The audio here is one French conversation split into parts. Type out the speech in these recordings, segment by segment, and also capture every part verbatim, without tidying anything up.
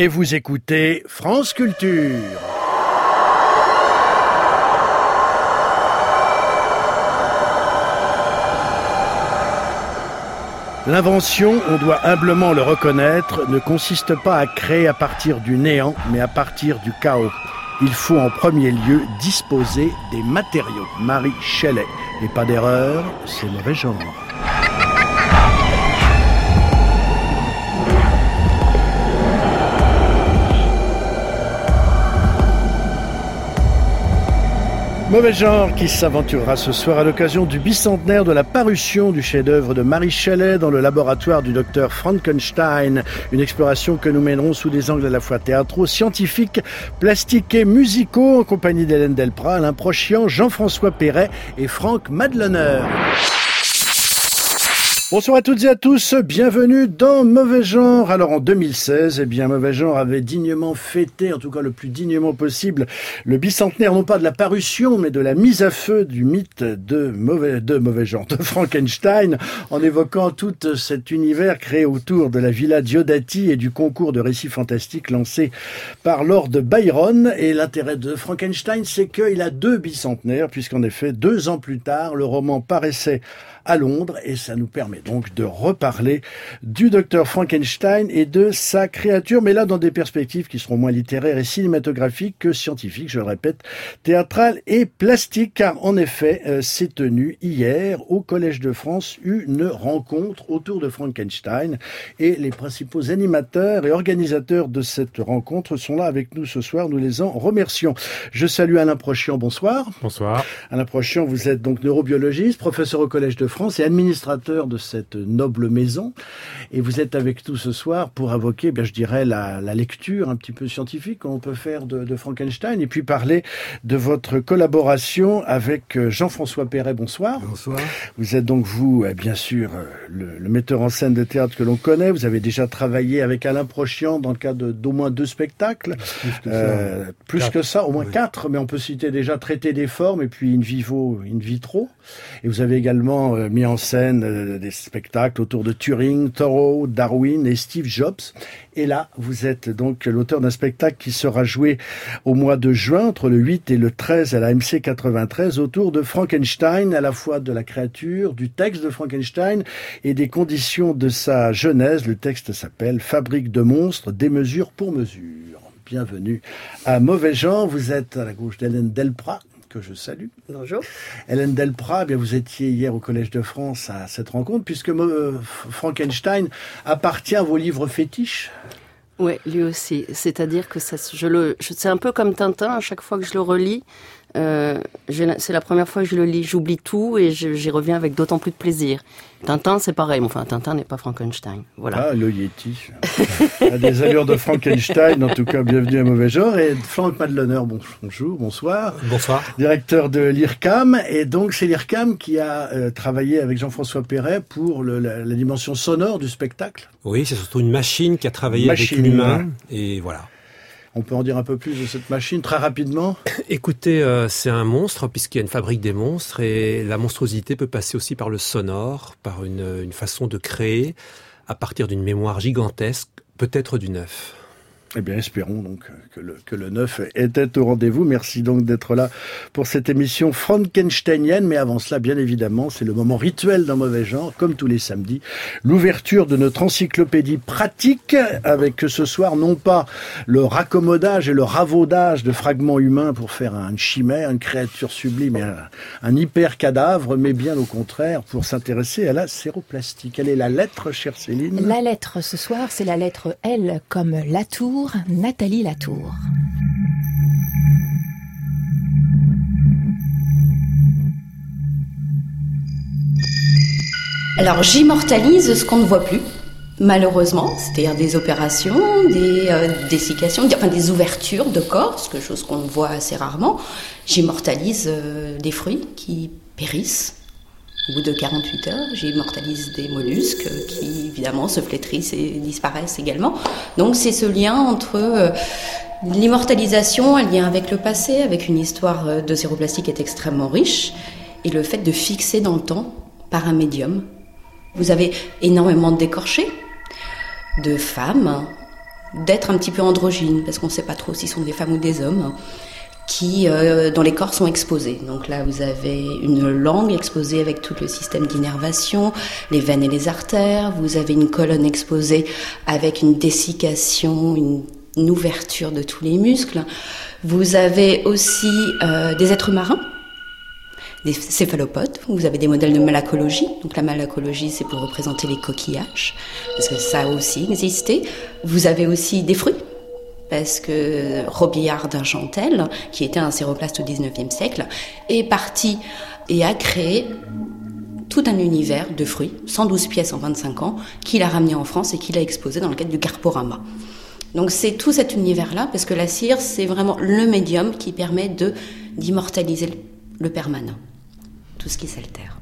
Et vous écoutez France Culture. L'invention, on doit humblement le reconnaître, ne consiste pas à créer à partir du néant, mais à partir du chaos. Il faut en premier lieu disposer des matériaux. Mary Shelley. Et pas d'erreur, c'est mauvais genre. Mauvais genre qui s'aventurera ce soir à l'occasion du bicentenaire de la parution du chef-d'œuvre de Mary Shelley dans le laboratoire du docteur Frankenstein. Une exploration que nous mènerons sous des angles à la fois théâtraux, scientifiques, plastiques et musicaux en compagnie d'Hélène Delprat, Alain Prochian, Jean-François Perret et Franck Madlener. Bonsoir à toutes et à tous, bienvenue dans Mauvais Genre. Alors en deux mille seize, eh bien Mauvais Genre avait dignement fêté, en tout cas le plus dignement possible, le bicentenaire non pas de la parution, mais de la mise à feu du mythe de Mauvais, de Mauvais Genre, de Frankenstein, en évoquant tout cet univers créé autour de la Villa Diodati et du concours de récits fantastiques lancé par Lord Byron. Et l'intérêt de Frankenstein, c'est qu'il a deux bicentenaires, puisqu'en effet, deux ans plus tard, le roman paraissait à Londres, et ça nous permet donc de reparler du docteur Frankenstein et de sa créature, mais là dans des perspectives qui seront moins littéraires et cinématographiques que scientifiques, je le répète, théâtrales et plastiques, car en effet, euh, s'est tenue hier au Collège de France une rencontre autour de Frankenstein, et les principaux animateurs et organisateurs de cette rencontre sont là avec nous ce soir, nous les en remercions. Je salue Alain Prochian, bonsoir. Bonsoir. Alain Prochian, vous êtes donc neurobiologiste, professeur au Collège de France et administrateur de cette noble maison. Et vous êtes avec nous ce soir pour évoquer, eh bien, je dirais, la, la lecture un petit peu scientifique qu'on peut faire de, de Frankenstein et puis parler de votre collaboration avec Jean-François Perret. Bonsoir. Bonsoir. Vous êtes donc, vous, bien sûr, le, le metteur en scène de théâtre que l'on connaît. Vous avez déjà travaillé avec Alain Prochian dans le cadre d'au moins deux spectacles. Plus que euh, ça. Plus quatre. que ça, au moins oui. quatre, mais on peut citer déjà Traité des formes et puis In vivo, In vitro. Et vous avez également euh, mis en scène euh, des spectacles autour de Turing, Thoreau, Darwin et Steve Jobs. Et là, vous êtes donc l'auteur d'un spectacle qui sera joué au mois de juin, entre le huit et le treize à la M C quatre-vingt-treize, autour de Frankenstein, à la fois de la créature, du texte de Frankenstein et des conditions de sa genèse. Le texte s'appelle « Fabrique de monstres, des mesures pour mesure ». Bienvenue à Mauvais Genre. Vous êtes à la gauche d'Hélène Delprat, que je salue. Bonjour. Hélène Delprat, eh bien vous étiez hier au Collège de France à cette rencontre, puisque euh, Frankenstein appartient à vos livres fétiches. Oui, lui aussi. C'est-à-dire que ça, je le, je, c'est un peu comme Tintin. À chaque fois que je le relis, euh, j'ai, c'est la première fois que je le lis, j'oublie tout et je, j'y reviens avec d'autant plus de plaisir. Tintin, c'est pareil. Enfin, Tintin n'est pas Frankenstein. Voilà. Ah, le Yeti. A des allures de Frankenstein. En tout cas, bienvenue à Mauvais Genre. Et Franck Madlener, bonjour, bonsoir. Bonsoir. Directeur de l'I R C A M. Et donc, c'est l'I R C A M qui a euh, travaillé avec Jean-François Perret pour le, la, la dimension sonore du spectacle. Oui, c'est surtout une machine qui a travaillé machine avec l'humain. Et voilà. On peut en dire un peu plus de cette machine, très rapidement? Écoutez, euh, c'est un monstre, puisqu'il y a une fabrique des monstres, et la monstruosité peut passer aussi par le sonore, par une, une façon de créer, à partir d'une mémoire gigantesque, peut-être du neuf. Eh bien, espérons donc que le, que le neuf était au rendez-vous. Merci donc d'être là pour cette émission frankensteinienne. Mais avant cela, bien évidemment, c'est le moment rituel d'un Mauvais Genre, comme tous les samedis. L'ouverture de notre encyclopédie pratique, avec ce soir, non pas le raccommodage et le ravaudage de fragments humains pour faire une chimère, une créature sublime et un, un hyper-cadavre, mais bien au contraire, pour s'intéresser à la séroplastie. Quelle est la lettre, chère Céline? La lettre ce soir, c'est la lettre L comme Latour. Nathalie Latour. Alors j'immortalise ce qu'on ne voit plus, malheureusement, c'est-à-dire des opérations, des euh, dessiccations, enfin des ouvertures de corps, ce que chose qu'on voit assez rarement. J'immortalise euh, des fruits qui périssent. Au bout de quarante-huit heures, j'immortalise des mollusques qui, évidemment, se flétrissent et disparaissent également. Donc, c'est ce lien entre euh, l'immortalisation, un lien avec le passé, avec une histoire de séroplastie qui est extrêmement riche, et le fait de fixer dans le temps par un médium. Vous avez énormément de décorchés, de femmes, d'être un petit peu androgynes, parce qu'on ne sait pas trop s'ils sont des femmes ou des hommes, qui, euh, dont les corps sont exposés. Donc là, vous avez une langue exposée avec tout le système d'innervation, les veines et les artères. Vous avez une colonne exposée avec une dessiccation, une, une ouverture de tous les muscles. Vous avez aussi euh, des êtres marins, des céphalopodes. Vous avez des modèles de malacologie. Donc la malacologie, c'est pour représenter les coquillages, parce que ça a aussi existé. Vous avez aussi des fruits, parce que Robillard d'Argentel, qui était un séroplaste au dix-neuvième siècle, est parti et a créé tout un univers de fruits, cent douze pièces en vingt-cinq ans, qu'il a ramené en France et qu'il a exposé dans le cadre du Carporama. Donc c'est tout cet univers-là, parce que la cire, c'est vraiment le médium qui permet de, d'immortaliser le, le permanent, tout ce qui s'altère.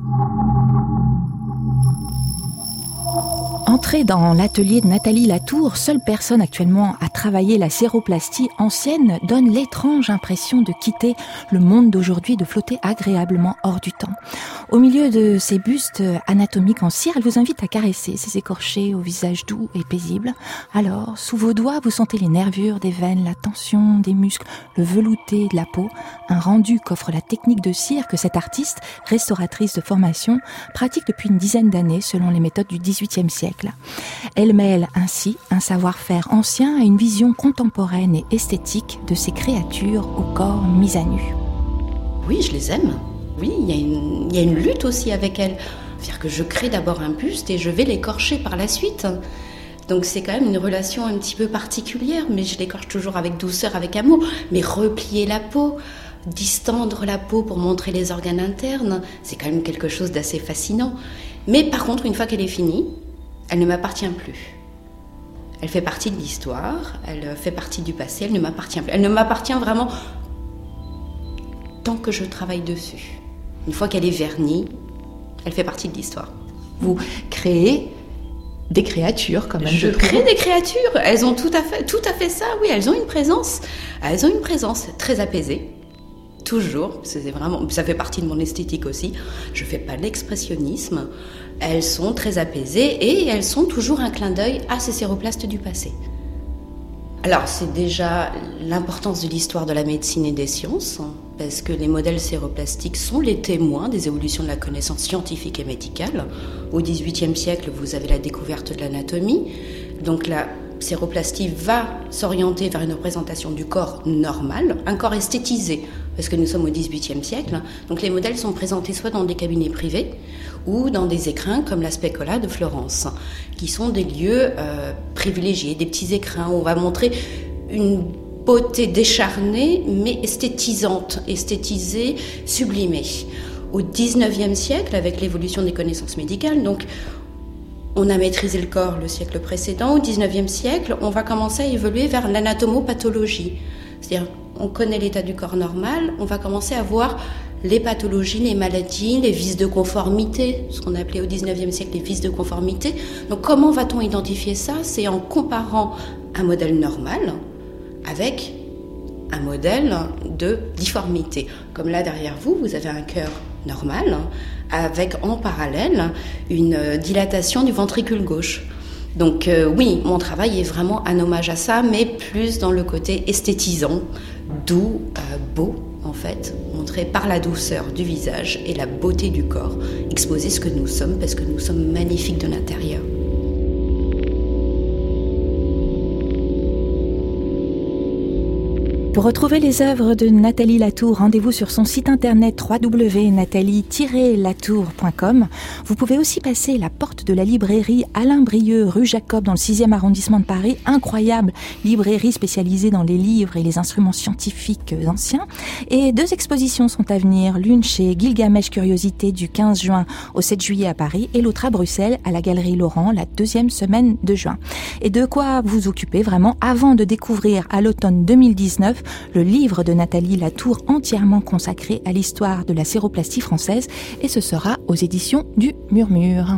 Entrée dans l'atelier de Nathalie Latour, seule personne actuellement à travailler la séroplastie ancienne, donne l'étrange impression de quitter le monde d'aujourd'hui, de flotter agréablement hors du temps. Au milieu de ces bustes anatomiques en cire, elle vous invite à caresser ces écorchés au visage doux et paisible. Alors, sous vos doigts, vous sentez les nervures des veines, la tension des muscles, le velouté de la peau, un rendu qu'offre la technique de cire que cette artiste, restauratrice de formation, pratique depuis une dizaine d'années selon les méthodes du dix-huitième siècle. Elle mêle ainsi un savoir-faire ancien à une vision contemporaine et esthétique de ces créatures au corps mis à nu. Oui, je les aime. Oui, il y a une, il y a une lutte aussi avec elles. C'est-à-dire que je crée d'abord un buste et je vais l'écorcher par la suite. Donc c'est quand même une relation un petit peu particulière, mais je l'écorche toujours avec douceur, avec amour. Mais replier la peau, distendre la peau pour montrer les organes internes, c'est quand même quelque chose d'assez fascinant. Mais par contre, une fois qu'elle est finie, elle ne m'appartient plus. Elle fait partie de l'histoire, elle fait partie du passé, elle ne m'appartient plus. Elle ne m'appartient vraiment tant que je travaille dessus. Une fois qu'elle est vernie, elle fait partie de l'histoire. Vous créez des créatures quand même. Je crée des créatures. Elles ont tout à fait, tout à fait ça. Oui, elles ont une présence. Elles ont une présence très apaisée. Toujours. C'est vraiment, ça fait partie de mon esthétique aussi. Je fais pas l'expressionnisme. Elles sont très apaisées et elles sont toujours un clin d'œil à ces séroplastes du passé. Alors, c'est déjà l'importance de l'histoire de la médecine et des sciences, parce que les modèles séroplastiques sont les témoins des évolutions de la connaissance scientifique et médicale. Au dix-huitième siècle, vous avez la découverte de l'anatomie. Donc la séroplastie va s'orienter vers une représentation du corps normal, un corps esthétisé, parce que nous sommes au dix-huitième siècle. Donc les modèles sont présentés soit dans des cabinets privés ou dans des écrins comme la Specola de Florence, qui sont des lieux euh, privilégiés, des petits écrins où on va montrer une beauté décharnée mais esthétisante, esthétisée, sublimée. Au dix-neuvième siècle, avec l'évolution des connaissances médicales, donc on a maîtrisé le corps le siècle précédent. Au dix-neuvième siècle, on va commencer à évoluer vers l'anatomopathologie. C'est-à-dire, on connaît l'état du corps normal, on va commencer à voir les pathologies, les maladies, les vices de conformité, ce qu'on appelait au dix-neuvième siècle les vices de conformité. Donc comment va-t-on identifier ça ? C'est en comparant un modèle normal avec un modèle de difformité. Comme là derrière vous, vous avez un cœur normal avec en parallèle une dilatation du ventricule gauche. Donc euh, oui, mon travail est vraiment un hommage à ça, mais plus dans le côté esthétisant, doux, euh, beau en fait, montré par la douceur du visage et la beauté du corps, exposer ce que nous sommes parce que nous sommes magnifiques de l'intérieur. Pour retrouver les œuvres de Nathalie Latour, rendez-vous sur son site internet w w w point nathalie tiret latour point com. Vous pouvez aussi passer la porte de la librairie Alain Brieux, rue Jacob, dans le sixième arrondissement de Paris. Incroyable librairie spécialisée dans les livres et les instruments scientifiques anciens. Et deux expositions sont à venir, l'une chez Gilgamesh Curiosité du quinze juin au sept juillet à Paris et l'autre à Bruxelles à la Galerie Laurent la deuxième semaine de juin. Et de quoi vous occuper vraiment avant de découvrir à l'automne deux mille dix-neuf le livre de Nathalie Latour entièrement consacré à l'histoire de la séroplastie française, et ce sera aux éditions du Murmure.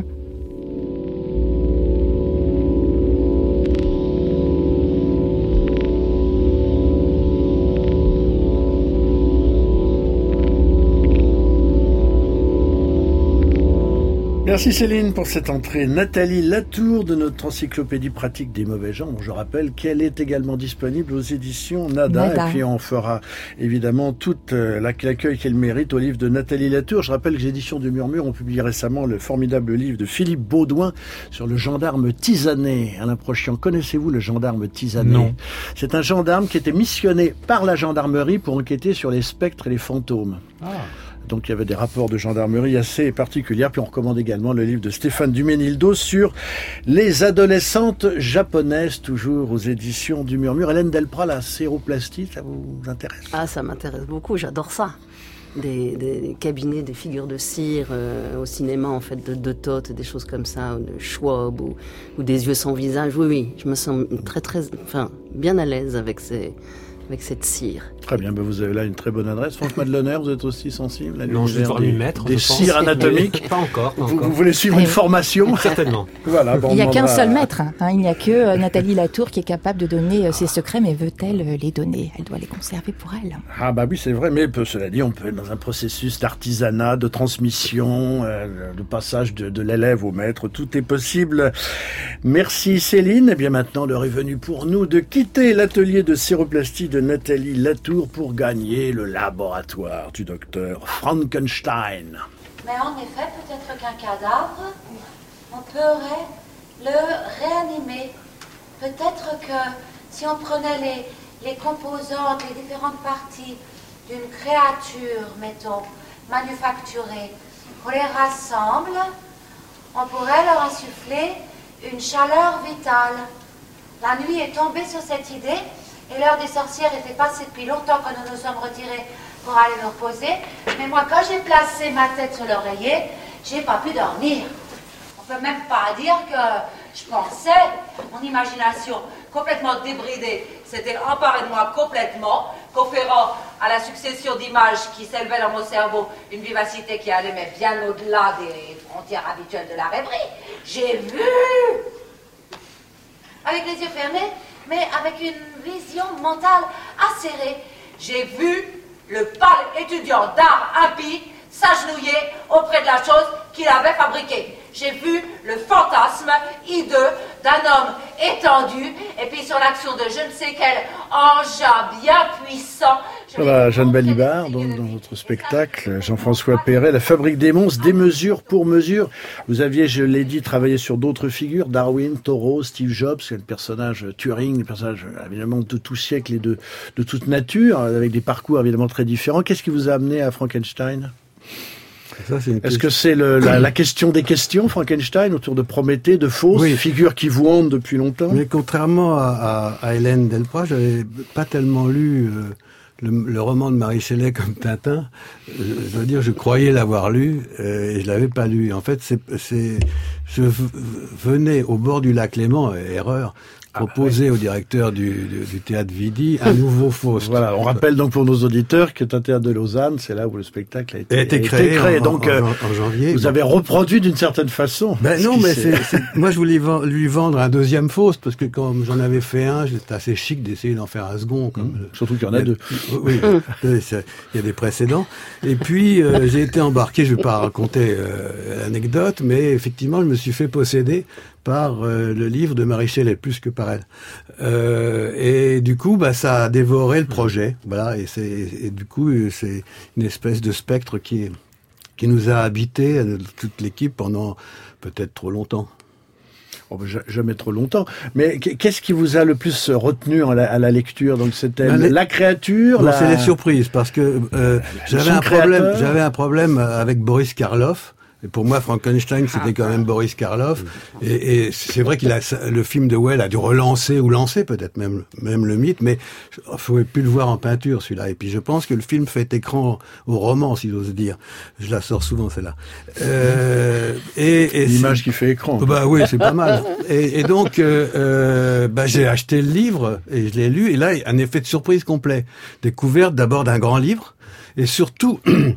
Merci Céline pour cette entrée. Nathalie Latour de notre encyclopédie pratique des mauvais gens. Bon, je rappelle qu'elle est également disponible aux éditions Nada. Nada. Et puis on fera évidemment toute euh, l'accueil qu'elle mérite au livre de Nathalie Latour. Je rappelle que les éditions du Murmure ont publié récemment le formidable livre de Philippe Baudouin sur le gendarme tisané. Alain Prochian, connaissez-vous le gendarme tisané? Non. C'est un gendarme qui était missionné par la gendarmerie pour enquêter sur les spectres et les fantômes. Ah. Donc il y avait des rapports de gendarmerie assez particuliers. Puis on recommande également le livre de Stéphane Duménildo sur les adolescentes japonaises, toujours aux éditions du Murmure. Hélène Delprat, la séroplastie, ça vous intéresse? Ah, ça m'intéresse beaucoup, j'adore ça. Des, des cabinets, des figures de cire euh, au cinéma, en fait, de, de Toth, des choses comme ça, ou de Schwab, ou, ou des yeux sans visage. Oui, oui, je me sens très, très, enfin, bien à l'aise avec ces... avec cette cire. Très bien, ben vous avez là une très bonne adresse. Franck Madeleiner, vous êtes aussi sensible à Non, je vais devoir m'y mettre. Des cires anatomiques. Pas encore. Pas vous, encore. vous voulez suivre une formation? Certainement. Voilà, bon, il n'y a qu'un seul maître. Hein. Il n'y a que euh, Nathalie Latour qui est capable de donner euh, ses secrets, mais veut-elle euh, les donner? Elle doit les conserver pour elle. Ah bah oui, c'est vrai, mais cela dit, on peut être dans un processus d'artisanat, de transmission, euh, de passage de, de l'élève au maître. Tout est possible. Merci Céline. Et bien maintenant, l'heure est venue pour nous de quitter l'atelier de séroplastie de Nathalie Latour pour gagner le laboratoire du docteur Frankenstein. Mais en effet, peut-être qu'un cadavre, on pourrait le réanimer. Peut-être que si on prenait les, les composantes, les différentes parties d'une créature, mettons, manufacturée, qu'on les rassemble, on pourrait leur insuffler une chaleur vitale. La nuit est tombée sur cette idée. Et l'heure des sorcières était passée depuis longtemps que nous nous sommes retirés pour aller nous reposer. Mais moi, quand j'ai placé ma tête sur l'oreiller, j'ai pas pu dormir. On peut même pas dire que je pensais, mon imagination complètement débridée s'était emparée de moi complètement, conférant à la succession d'images qui s'élevaient dans mon cerveau une vivacité qui allait mais bien au-delà des frontières habituelles de la rêverie. J'ai vu, avec les yeux fermés, mais avec une vision mentale acérée. J'ai vu le pâle étudiant d'art impie s'agenouiller auprès de la chose qu'il avait fabriquée. J'ai vu le fantasme hideux d'un homme étendu, et puis sur l'action de je ne sais quel engin bien puissant. Voilà, Jeanne Balibar, donc dans votre spectacle, Jean-François Perret, La Fabrique des monstres, des mesures pour mesure. Vous aviez, je l'ai dit, travaillé sur d'autres figures, Darwin, Thoreau, Steve Jobs, le personnage Turing, le personnage évidemment de tout siècle et de, de toute nature, avec des parcours évidemment très différents. Qu'est-ce qui vous a amené à Frankenstein ? Ça, c'est Est-ce que c'est le, la, la question des questions, Frankenstein, autour de Prométhée, de Faust, oui. Figures qui vous hantent depuis longtemps? Mais contrairement à, à, à Hélène Delprat, j'avais pas tellement lu euh, le, le roman de Marie Shelley comme Tintin. Je, je veux dire, je croyais l'avoir lu euh, et je l'avais pas lu. En fait, c'est, c'est, je venais au bord du lac Léman, erreur, proposer ah, oui. au directeur du, du, du théâtre Vidi un nouveau Faust. Voilà, on rappelle donc pour nos auditeurs que c'est un théâtre de Lausanne, c'est là où le spectacle a été, a été créé, a été créé. En, donc en, en, en janvier. Vous bon. avez reproduit d'une certaine façon. Ben non, mais c'est, c'est, moi je voulais v- lui vendre un deuxième Faust parce que comme j'en avais fait un, c'était assez chic d'essayer d'en faire un second. Comme mmh. Surtout qu'il y en a deux. Oui, il y a des précédents. Et puis euh, j'ai été embarqué, je vais pas raconter euh, l'anecdote, mais effectivement je me suis fait posséder par euh, le livre de Marie Shelley, plus que par elle. Euh, et du coup, bah, ça a dévoré le projet. Voilà, et, c'est, et du coup, c'est une espèce de spectre qui, qui nous a habité, toute l'équipe, pendant peut-être trop longtemps. Oh, bah, jamais trop longtemps. Mais qu'est-ce qui vous a le plus retenu à la, à la lecture? Donc c'était ben, les... la créature. Non, la... c'est les surprises, parce que euh, j'avais un problème. J'avais un problème avec Boris Karloff. Et pour moi, Frankenstein, c'était quand même Boris Karloff. Et, et c'est vrai qu'il a le film de Well a dû relancer ou lancer peut-être même même le mythe, mais il faut plus le voir en peinture celui-là. Et puis je pense que le film fait écran au roman, si j'ose dire. Je la sors souvent celle-là. Euh, et, et l'image qui fait écran. Bah oui, c'est pas mal. Et, et donc, euh, euh, bah j'ai acheté le livre et je l'ai lu. Et là, un effet de surprise complet. Découverte d'abord d'un grand livre et surtout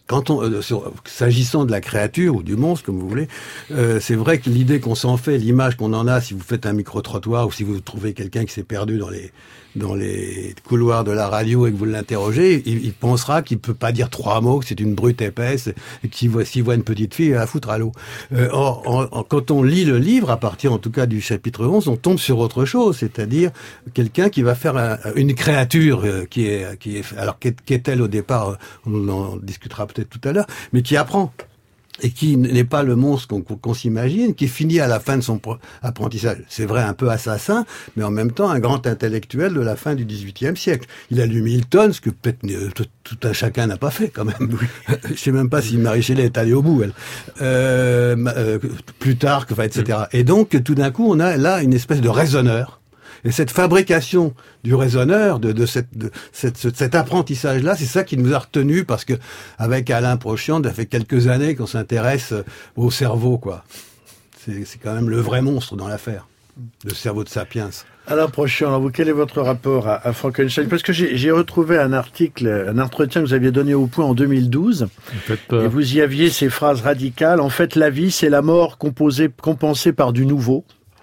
quand on, euh, sur, s'agissant de la créature ou du monstre, comme vous voulez, euh, c'est vrai que l'idée qu'on s'en fait, l'image qu'on en a, si vous faites un micro-trottoir ou si vous trouvez quelqu'un qui s'est perdu dans les dans les couloirs de la radio et que vous l'interrogez, il, il pensera qu'il peut pas dire trois mots, que c'est une brute épaisse et qu'il voit, s'il voit une petite fille, il va la foutre à l'eau. Euh, or, en, en, quand on lit le livre, à partir en tout cas du chapitre onze, on tombe sur autre chose, c'est-à-dire quelqu'un qui va faire un, une créature euh, qui est, qui est, alors qu'est-elle au départ, on en discutera peut-être tout à l'heure, mais qui apprend. Et qui n'est pas le monstre qu'on, qu'on s'imagine, qui finit à la fin de son apprentissage. C'est vrai, un peu assassin, mais en même temps un grand intellectuel de la fin du dix-huitième siècle. Il a lu Milton, ce que peut-être tout, tout un chacun n'a pas fait quand même. Je sais même pas si Marie Shelley est allée au bout, elle. Euh, euh, Plutarque, enfin, et cetera. Et donc, tout d'un coup, on a là une espèce de raisonneur. Et cette fabrication du raisonneur, de, de, cette, de cette, cet apprentissage-là, c'est ça qui nous a retenus, parce que avec Alain Prochian, ça fait quelques années qu'on s'intéresse au cerveau, quoi. C'est, c'est quand même le vrai monstre dans l'affaire, le cerveau de Sapiens. Alain Prochian, alors vous, quel est votre rapport à, à Frankenstein? Parce que j'ai, j'ai retrouvé un article, un entretien que vous aviez donné au Point en deux mille douze, et vous y aviez ces phrases radicales. En fait, la vie, c'est la mort composée, compensée par du nouveau.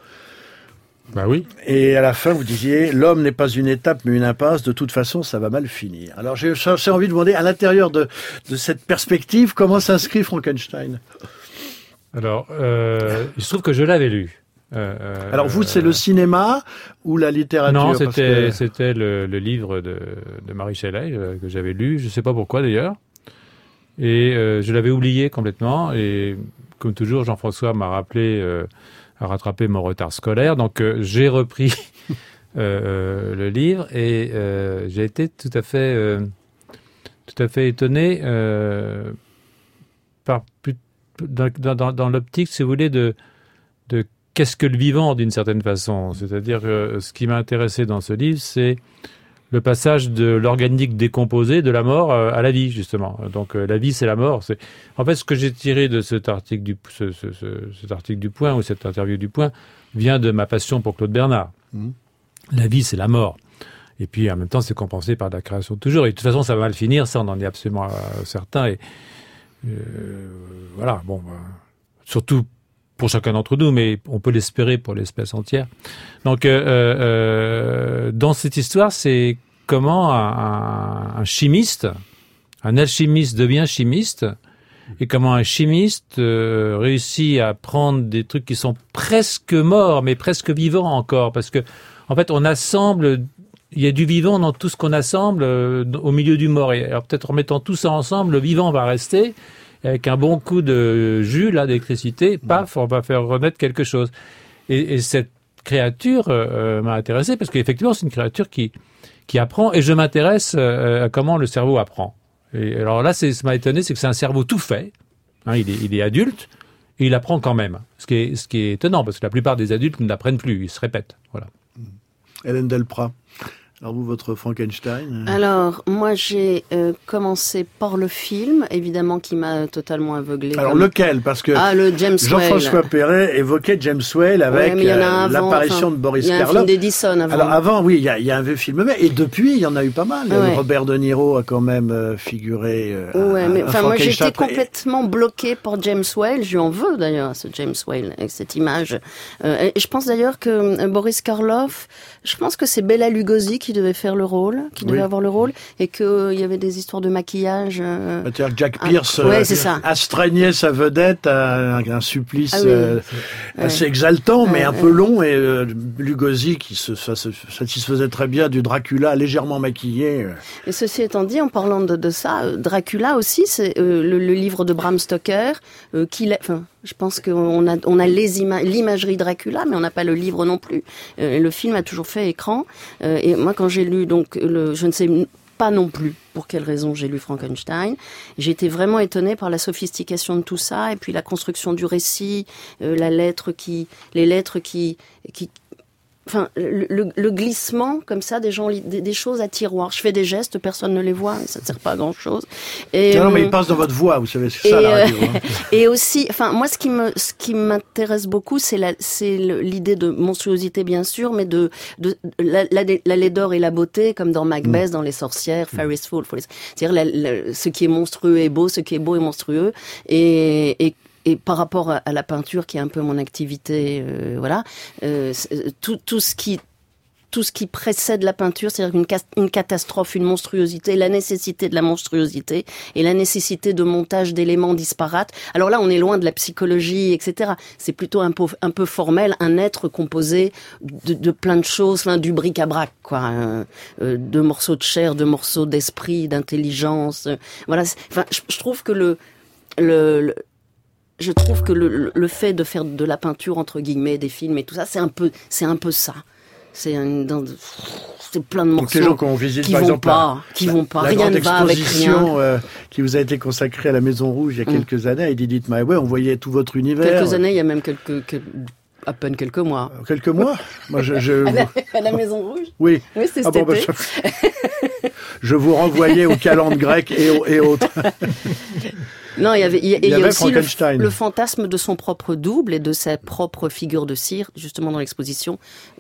Bah oui. Et à la fin, vous disiez, l'homme n'est pas une étape, mais une impasse. De toute façon, ça va mal finir. Alors, j'ai, j'ai envie de demander, à l'intérieur de, de cette perspective, comment s'inscrit Frankenstein? Alors, euh, il se trouve que je l'avais lu. Euh, Alors, vous, c'est le cinéma ou la littérature? Non, c'était, que... c'était le, le livre de, de Marie Shelley euh, que j'avais lu. Je ne sais pas pourquoi, d'ailleurs. Et euh, je l'avais oublié complètement. Et comme toujours, Jean-François m'a rappelé... Euh, à rattraper mon retard scolaire. Donc, euh, j'ai repris euh, le livre et euh, j'ai été tout à fait, euh, tout à fait étonné euh, par dans, dans, dans l'optique, si vous voulez, de, de qu'est-ce que le vivant d'une certaine façon. C'est-à-dire que ce qui m'a intéressé dans ce livre, c'est le passage de l'organique décomposé de la mort à la vie, justement. Donc euh, la vie, c'est la mort. C'est... En fait, ce que j'ai tiré de cet article du, ce, ce, ce, cet article du Point, ou cette interview du Point, vient de ma passion pour Claude Bernard. Mmh. La vie, c'est la mort. Et puis, en même temps, c'est compensé par la création de toujours. Et de toute façon, ça va mal finir, ça, on en est absolument euh, certain. Et euh, voilà, bon, bah, surtout pour chacun d'entre nous, mais on peut l'espérer pour l'espèce entière. Donc, euh, euh, dans cette histoire, c'est comment un, un chimiste, un alchimiste devient chimiste, et comment un chimiste euh, réussit à prendre des trucs qui sont presque morts, mais presque vivants encore, parce que, en fait, on assemble, il y a du vivant dans tout ce qu'on assemble euh, au milieu du mort. Et alors, peut-être en mettant tout ça ensemble, le vivant va rester. Avec un bon coup de jus, là, d'électricité, paf, on va faire renaître quelque chose. Et, et cette créature euh, m'a intéressé parce qu'effectivement, c'est une créature qui qui apprend. Et je m'intéresse euh, à comment le cerveau apprend. Et alors là, c'est, ce qui m'a étonné, c'est que c'est un cerveau tout fait. Hein, il est, il est adulte et il apprend quand même. Ce qui est, ce qui est étonnant parce que la plupart des adultes n'apprennent plus, ils se répètent. Voilà. Hélène Delprat. Alors vous, votre Frankenstein? Alors, moi j'ai euh, commencé par le film, évidemment, qui m'a totalement aveuglé. Alors comme... lequel? Parce que ah, le James Jean-François Whale. Perret évoquait James Whale avec ouais, euh, avant, l'apparition enfin, de Boris Karloff. Il y a un film d'Edison avant. Alors avant, oui, il y a, il y a un vieux film, mais et depuis, il y en a eu pas mal. Ouais. Robert De Niro a quand même euh, figuré euh, ouais, un, mais un enfin, moi j'étais Frankenstein. complètement bloqué par James Whale. Je lui en veux d'ailleurs à ce James Whale avec cette image. Euh, et je pense d'ailleurs que euh, Boris Karloff, je pense que c'est Bela Lugosi qui devait faire le rôle, qui devait oui. avoir le rôle, et qu'il euh, y avait des histoires de maquillage. Euh, C'est-à-dire que Jack Pierce ah, ouais, euh, c'est ça. astreignait sa vedette à un, un supplice ah, oui. euh, ouais. assez exaltant, mais ouais, un ouais. peu long, et euh, Lugosi qui se, se, se satisfaisait très bien du Dracula légèrement maquillé. Et ceci étant dit, en parlant de, de ça, Dracula aussi, c'est euh, le, le livre de Bram Stoker, euh, qui l'a... Enfin, je pense qu'on a, on a les ima- l'imagerie Dracula, mais on n'a pas le livre non plus. Euh, le film a toujours fait écran. Euh, et moi, quand j'ai lu, donc, le, je ne sais pas non plus pour quelle raison j'ai lu Frankenstein, j'ai été vraiment étonnée par la sophistication de tout ça, et puis la construction du récit, euh, la lettre qui, les lettres qui, qui enfin, le, le, le glissement comme ça, des gens, des, des choses à tiroir. Je fais des gestes, personne ne les voit, ça ne sert pas à grand chose. Et, non, non, mais il passe dans votre voix, vous savez, c'est ça la radio. Hein. Et aussi, enfin, moi, ce qui me, ce qui m'intéresse beaucoup, c'est la, c'est l'idée de monstruosité, bien sûr, mais de, de la, la, la laideur et la beauté, comme dans Macbeth, mmh. dans Les Sorcières, mmh. Ferris Fool, c'est-à-dire la, la, ce qui est monstrueux est beau, ce qui est beau est monstrueux, et, et Et par rapport à la peinture, qui est un peu mon activité, euh, voilà, euh, tout, tout ce qui, tout ce qui précède la peinture, c'est-à-dire une, une catastrophe, une monstruosité, la nécessité de la monstruosité et la nécessité de montage d'éléments disparates. Alors là, on est loin de la psychologie, et cetera. C'est plutôt un peu, un peu formel, un être composé de, de plein de choses, enfin, du bric-à-brac, quoi, euh, euh, de morceaux de chair, de morceaux d'esprit, d'intelligence. Euh, voilà. Enfin, je, je trouve que le, le, le Je trouve que le, le fait de faire de la peinture, entre guillemets, des films et tout ça, c'est un peu, c'est un peu ça. C'est un, c'est plein de morceaux. Donc les gens qu'on visite, qui par vont exemple, pas, la, qui vont pas, la rien ne va avec rien. L'exposition euh, qui vous a été consacrée à la Maison Rouge il y a quelques mmh. années, à Did It My Way, on voyait tout votre univers. Quelques années, il y a même quelques, quelques à peine quelques mois. Quelques mois. Moi, je, je... à, la, à la Maison Rouge. Oui. Oui, c'est ah cet bon, été. Bah, je... je vous renvoyais aux calendes grecques et, et autres. Non, il y avait, il y, il y y avait a aussi le, Frankenstein. le fantasme de son propre double et de sa propre figure de cire, justement dans l'exposition.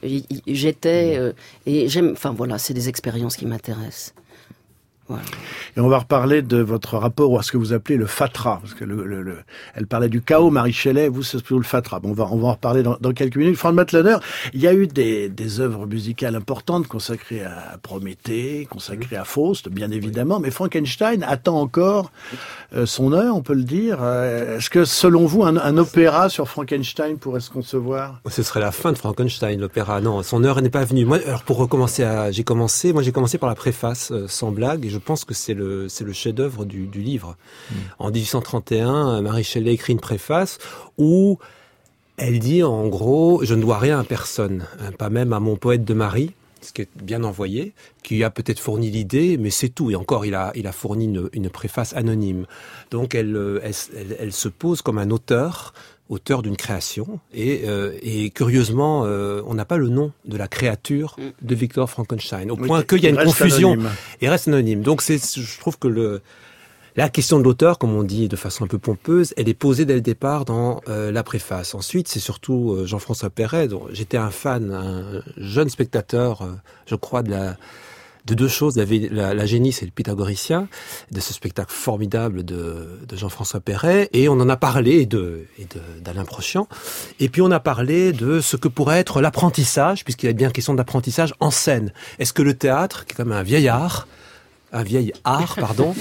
J'étais euh, et j'aime. Enfin voilà, c'est des expériences qui m'intéressent. Voilà. Et on va reparler de votre rapport à ce que vous appelez le fatras, parce que le, le, le elle parlait du chaos, Marie Shelley, vous c'est plutôt le fatras. Bon, on va on va en reparler dans, dans quelques minutes. Franz Mattlener, il y a eu des des œuvres musicales importantes consacrées à Prométhée, consacrées à Faust, bien évidemment, mais Frankenstein attend encore euh, son heure, on peut le dire. Euh, est-ce que selon vous un, un opéra sur Frankenstein pourrait se concevoir? Ce serait la fin de Frankenstein, l'opéra. Non, son heure n'est pas venue. Moi, alors pour recommencer à, j'ai commencé, moi j'ai commencé par la préface, euh, sans blague. Et je pense que c'est le, c'est le chef-d'œuvre du, du livre. Mmh. En dix-huit cent trente et un, Marie Shelley écrit une préface où elle dit, en gros, je ne dois rien à personne, hein, pas même à mon poète de mari, ce qui est bien envoyé, qui a peut-être fourni l'idée, mais c'est tout. Et encore, il a, il a fourni une, une préface anonyme. Donc, elle, elle, elle, elle se pose comme un auteur, auteur d'une création, et, euh, et curieusement, euh, on n'a pas le nom de la créature de Victor Frankenstein, au oui, point qu'il y a une confusion. Anonyme. Et reste anonyme. Donc, c'est, je trouve que le, la question de l'auteur, comme on dit de façon un peu pompeuse, elle est posée dès le départ dans euh, la préface. Ensuite, c'est surtout euh, Jean-François Perret, dont j'étais un fan, un jeune spectateur, euh, je crois, de la... de deux choses, la, la, la Génisse et le Pythagoricien, de ce spectacle formidable de, de Jean-François Perret, et on en a parlé de, et de, d'Alain Prochian, et puis on a parlé de ce que pourrait être l'apprentissage, puisqu'il y a bien question d'apprentissage en scène. Est-ce que le théâtre, qui est quand même un vieil art, un vieil art, pardon,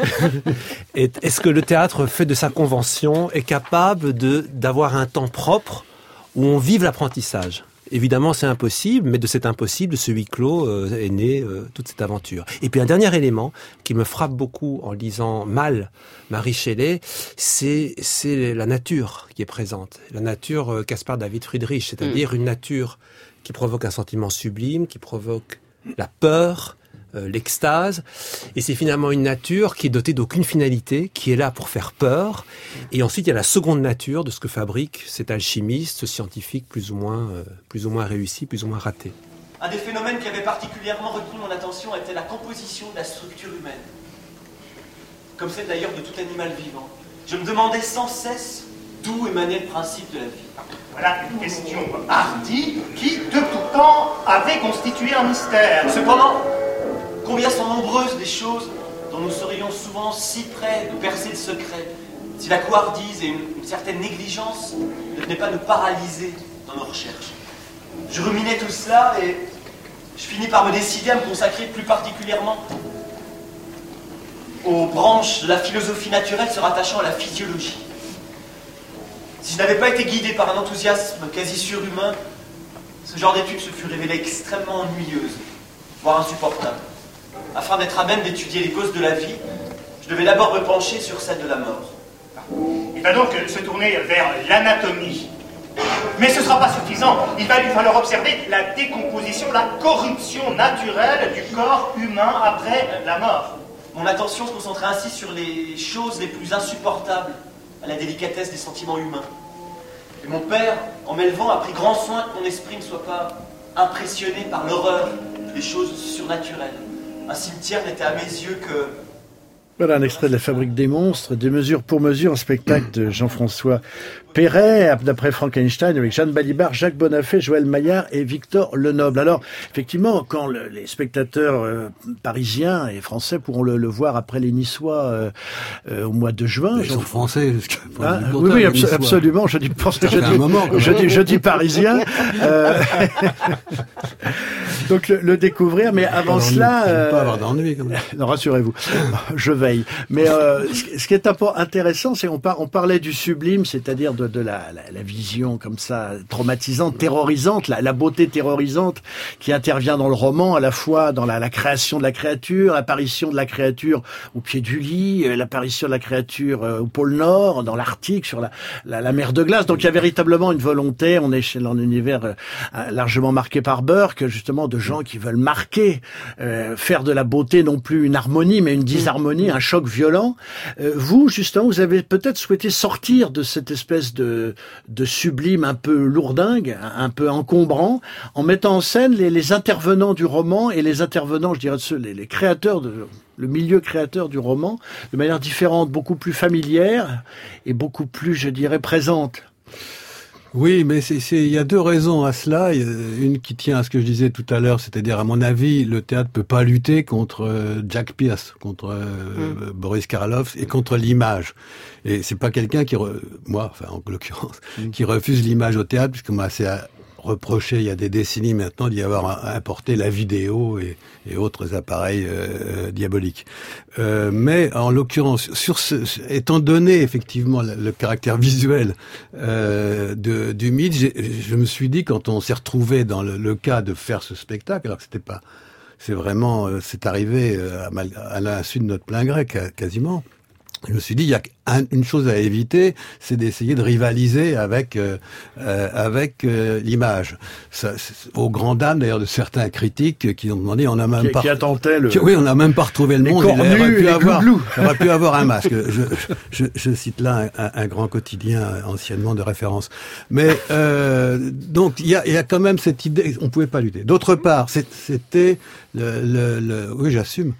est, est-ce que le théâtre fait de sa convention, est capable de, d'avoir un temps propre où on vive l'apprentissage? Évidemment, c'est impossible, mais de cet impossible, de ce huis clos, euh, est née euh, toute cette aventure. Et puis un dernier élément qui me frappe beaucoup en lisant mal Marie Shelley, c'est c'est la nature qui est présente. La nature euh, Caspar David Friedrich, c'est-à-dire mmh. une nature qui provoque un sentiment sublime, qui provoque la peur, euh, l'extase, et c'est finalement une nature qui est dotée d'aucune finalité, qui est là pour faire peur. Et ensuite, il y a la seconde nature de ce que fabrique cet alchimiste, ce scientifique plus ou moins, euh, plus ou moins réussi, plus ou moins raté. Un des phénomènes qui avait particulièrement retenu mon attention était la composition de la structure humaine, comme celle d'ailleurs de tout animal vivant. Je me demandais sans cesse d'où émanait le principe de la vie. Voilà une question hardie qui, de tout temps, avait constitué un mystère. Cependant, combien sont nombreuses les choses dont nous serions souvent si près de percer le secret, si la couardise et une, une certaine négligence ne venaient pas nous paralyser dans nos recherches. Je ruminais tout cela et je finis par me décider à me consacrer plus particulièrement aux branches de la philosophie naturelle se rattachant à la physiologie. Si je n'avais pas été guidé par un enthousiasme quasi surhumain, ce genre d'étude se fût révélé extrêmement ennuyeuse, voire insupportable. Afin d'être à même d'étudier les causes de la vie, je devais d'abord me pencher sur celle de la mort. Il va donc se tourner vers l'anatomie. Mais ce ne sera pas suffisant. Il va lui falloir observer la décomposition, la corruption naturelle du corps humain après la mort. Mon attention se concentrait ainsi sur les choses les plus insupportables à la délicatesse des sentiments humains. Et mon père, en m'élevant, a pris grand soin que mon esprit ne soit pas impressionné par l'horreur des choses surnaturelles. Un cimetière n'était à mes yeux que... Voilà un extrait de La Fabrique des monstres, des mesures pour mesure, un spectacle de Jean-François Perret, d'après Frankenstein, avec Jeanne Balibar, Jacques Bonafé, Joël Maillard et Victor Lenoble. Alors, effectivement, quand le, les spectateurs euh, parisiens et français pourront le, le voir après les Niçois euh, euh, au mois de juin... Ils sont français jusqu'à... Hein, oui, oui, abso- absolument. Je dis, je dis, je dis, je dis, je dis parisien. Euh... Donc, le, le découvrir, mais avant Alors, cela... Je ne euh... pas avoir d'ennui, quand même. Non, rassurez-vous, je veille. Mais euh, ce qui est intéressant, c'est qu'on par, on parlait du sublime, c'est-à-dire de, de la, la, la vision comme ça, traumatisante, terrorisante, la, la beauté terrorisante qui intervient dans le roman, à la fois dans la, la création de la créature, l'apparition de la créature au pied du lit, l'apparition de la créature au pôle Nord, dans l'Arctique, sur la, la, la mer de glace. Donc il y a véritablement une volonté, on est chez un univers euh, largement marqué par Burke, justement de gens qui veulent marquer, euh, faire de la beauté non plus une harmonie, mais une disharmonie, un choc violent. Euh, vous, justement, vous avez peut-être souhaité sortir de cette espèce de, de sublime un peu lourdingue, un peu encombrant, en mettant en scène les, les intervenants du roman et les intervenants, je dirais, les, les créateurs de... le milieu créateur du roman, de manière différente, beaucoup plus familière et beaucoup plus, je dirais, présente. Oui, mais c'est, c'est, il y a deux raisons à cela. Une qui tient à ce que je disais tout à l'heure, c'est-à-dire, à mon avis, le théâtre peut pas lutter contre euh, Jack Pierce, contre euh, mm. Boris Karloff et contre l'image. Et c'est pas quelqu'un qui, re... moi, enfin, en l'occurrence, mm. qui refuse l'image au théâtre, puisqu'on m'a assez reproché il y a des décennies maintenant d'y avoir importé la vidéo et, et autres appareils euh, diaboliques. Euh, mais en l'occurrence, sur ce, étant donné effectivement le, le caractère visuel euh, de, du mythe, je me suis dit, quand on s'est retrouvé dans le, le cas de faire ce spectacle, alors que c'était pas, c'est vraiment, c'est arrivé à, mal, à l'insu de notre plein gré quasiment. Je me suis dit, il y a un, une chose à éviter, c'est d'essayer de rivaliser avec euh, euh, avec euh, l'image. Ça, au grand dame d'ailleurs de certains critiques qui ont demandé, on a même qui, pas, qui attentaient le, qui, oui, on n'a même pas retrouvé le monde. Cornus, il aurait pu les avoir, glouglous. il aurait pu avoir un masque. Je, je, je cite là un, un grand quotidien anciennement de référence. Mais euh, donc il y a, il y a quand même cette idée, on pouvait pas lutter. D'autre part, c'était le, le, le oui, j'assume.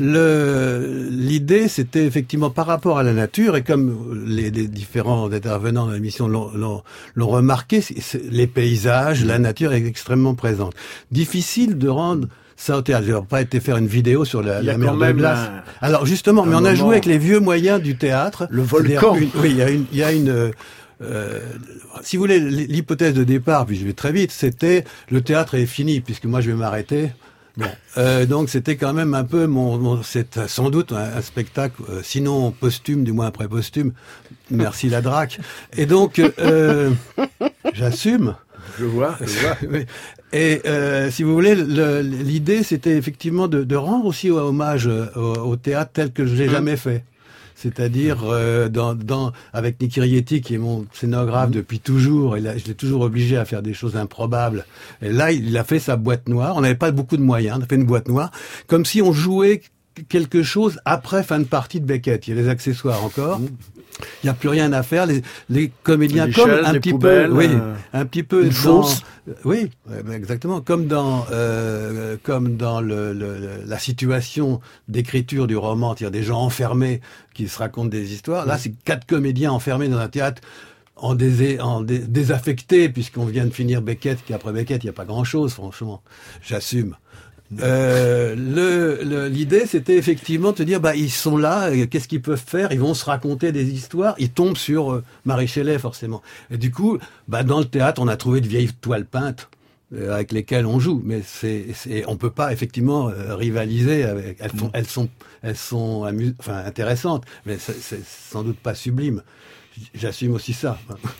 Le l'idée, c'était effectivement par rapport à la nature, et comme les, les différents intervenants dans l'émission l'ont, l'ont, l'ont remarqué, c'est, c'est, les paysages, la nature est extrêmement présente. Difficile de rendre ça au théâtre. Je n'ai pas été faire une vidéo sur la, la mer de glace. Un, Alors justement, mais on a joué avec les vieux moyens du théâtre. Le volcan. Une, oui, il y a une, il y a une. Euh, si vous voulez, l'hypothèse de départ, puis je vais très vite, c'était le théâtre est fini puisque moi je vais m'arrêter. Bon, euh, donc c'était quand même un peu mon, mon c'est sans doute un, un spectacle, euh, sinon posthume, du moins après posthume. Merci la Drac. Et donc euh, j'assume. Je vois. Je vois. Oui. Et euh, si vous voulez, le, l'idée c'était effectivement de, de rendre aussi hommage au, au théâtre tel que je l'ai mmh. jamais fait. C'est-à-dire euh, dans, dans avec Niki Rieti qui est mon scénographe depuis toujours, et là, je l'ai toujours obligé à faire des choses improbables. Et là, il a fait sa boîte noire. On n'avait pas beaucoup de moyens. On a fait une boîte noire, comme si on jouait quelque chose après fin de partie de Beckett. Il y a les accessoires encore. Il n'y a plus rien à faire. Les, les comédiens les comme chaises, un petit poubelles, peu, oui, euh, un petit peu une dans, fosse. oui, exactement, comme dans, euh, comme dans le, le, la situation d'écriture du roman, c'est-à-dire des gens enfermés qui se racontent des histoires. Là, c'est quatre comédiens enfermés dans un théâtre. En, dés, en dés, désaffecté, puisqu'on vient de finir Beckett, qu'après Beckett, il n'y a pas grand-chose, franchement. J'assume. Euh, le, le, l'idée, c'était effectivement de se dire, bah, ils sont là, qu'est-ce qu'ils peuvent faire? Ils vont se raconter des histoires. Ils tombent sur euh, Marie Shelley, forcément. Et du coup, bah, dans le théâtre, on a trouvé de vieilles toiles peintes euh, avec lesquelles on joue. Mais c'est, c'est, on peut pas effectivement euh, rivaliser avec. Elles sont, elles sont, elles sont amus- enfin, intéressantes, mais c'est, c'est sans doute pas sublime. J'assume aussi ça.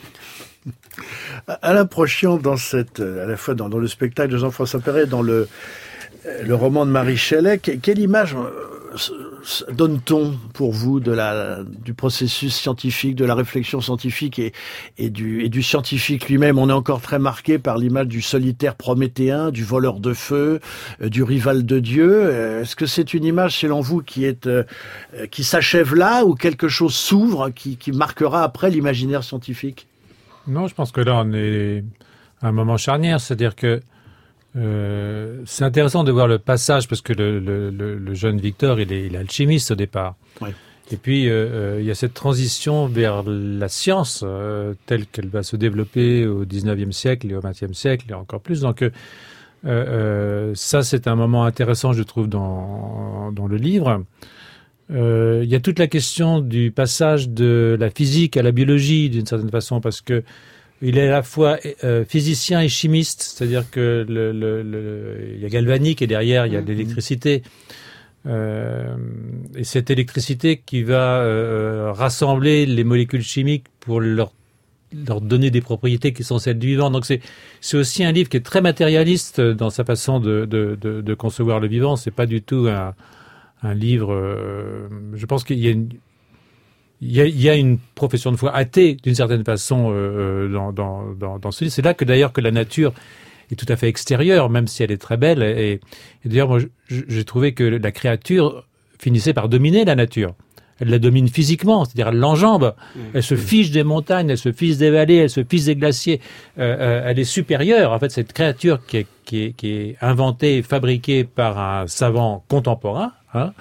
Alain Prochian, dans cette, à la fois dans, dans le spectacle de Jean-François Perret, dans le le roman de Marie Shelley, quelle image donne-t-on pour vous de la, du processus scientifique, de la réflexion scientifique et, et, du, et du scientifique lui-même? On est encore très marqué par l'image du solitaire prométhéen, du voleur de feu, euh, du rival de Dieu. Est-ce que c'est une image, selon vous, qui est euh, qui s'achève là, ou quelque chose s'ouvre, qui, qui marquera après l'imaginaire scientifique? Non, je pense que là, on est à un moment charnière, c'est-à-dire que Euh, c'est intéressant de voir le passage parce que le, le, le, le jeune Victor, il est, il est alchimiste au départ. Ouais. Et puis, il euh, euh, y a cette transition vers la science euh, telle qu'elle va se développer au dix-neuvième siècle et au vingtième siècle et encore plus. Donc, euh, euh, ça, c'est un moment intéressant, je trouve, dans, dans le livre. Il euh, y a toute la question du passage de la physique à la biologie, d'une certaine façon, parce que il est à la fois euh, physicien et chimiste, c'est-à-dire que le, le, le, il y a galvanique et derrière, il y a de l'électricité. Euh, et cette électricité qui va euh, rassembler les molécules chimiques pour leur, leur donner des propriétés qui sont celles du vivant. Donc c'est, c'est aussi un livre qui est très matérialiste dans sa façon de, de, de, de concevoir le vivant. C'est pas du tout un, un livre... Euh, je pense qu'il y a une... Il y, a, il y a une profession de foi athée, d'une certaine façon, euh, dans, dans, dans, dans ce livre. C'est là que d'ailleurs que la nature est tout à fait extérieure, même si elle est très belle. Et, et d'ailleurs, moi, j'ai trouvé que la créature finissait par dominer la nature. Elle la domine physiquement, c'est-à-dire elle l'enjambe. Mmh. Elle se fiche des montagnes, elle se fiche des vallées, elle se fiche des glaciers. Euh, euh, elle est supérieure. En fait, cette créature qui est, qui est, qui est inventée, fabriquée par un savant contemporain, hein,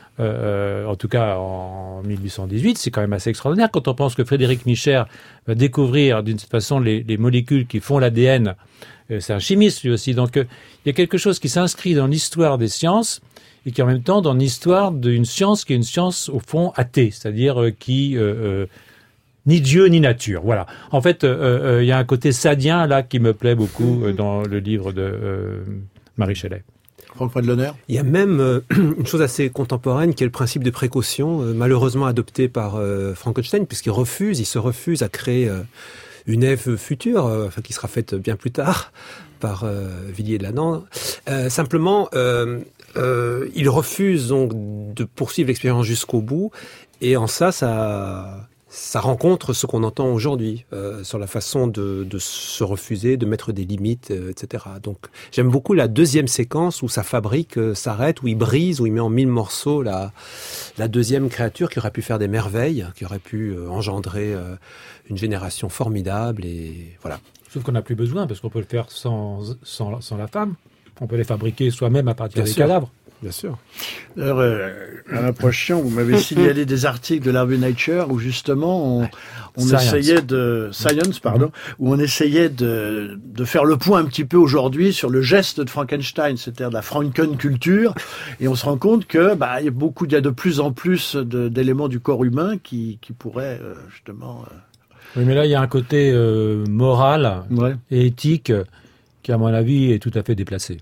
Euh, en tout cas en mille huit cent dix-huit, c'est quand même assez extraordinaire quand on pense que Frédéric Micher va découvrir d'une certaine façon les, les molécules qui font l'A D N. Euh, c'est un chimiste lui aussi, donc euh, il y a quelque chose qui s'inscrit dans l'histoire des sciences et qui en même temps dans l'histoire d'une science qui est une science au fond athée, c'est-à-dire euh, qui euh, euh, ni Dieu ni nature. Voilà. En fait, il euh, euh, y a un côté sadien là qui me plaît beaucoup euh, dans le livre de euh, Marie Shelley. Franck Fredloner. Il y a même euh, une chose assez contemporaine qui est le principe de précaution, euh, malheureusement adopté par euh, Frankenstein, puisqu'il refuse, il se refuse à créer euh, une Ève future, euh, enfin qui sera faite bien plus tard par euh, Villiers-de-la-Nande. Euh, simplement, euh, euh, il refuse donc de poursuivre l'expérience jusqu'au bout, et en ça, ça ça rencontre ce qu'on entend aujourd'hui euh, sur la façon de, de se refuser, de mettre des limites, euh, et cetera. Donc, j'aime beaucoup la deuxième séquence où sa fabrique euh, s'arrête, où il brise, où il met en mille morceaux la, la deuxième créature qui aurait pu faire des merveilles, qui aurait pu euh, engendrer euh, une génération formidable et voilà. Sauf qu'on n'a plus besoin parce qu'on peut le faire sans, sans, sans la femme. On peut les fabriquer soi-même à partir Bien des sûr. cadavres. Bien sûr. Alors, euh, à l'approchant, vous m'avez signalé des articles de la revue Nature où justement on, on essayait de Science, pardon, où on essayait de, de faire le point un petit peu aujourd'hui sur le geste de Frankenstein, c'est-à-dire de la Frankenculture, et on se rend compte que bah il y a beaucoup, il y a de plus en plus de, d'éléments du corps humain qui qui pourraient euh, justement. Euh... Oui, mais là il y a un côté euh, moral ouais. et éthique qui, à mon avis, est tout à fait déplacé.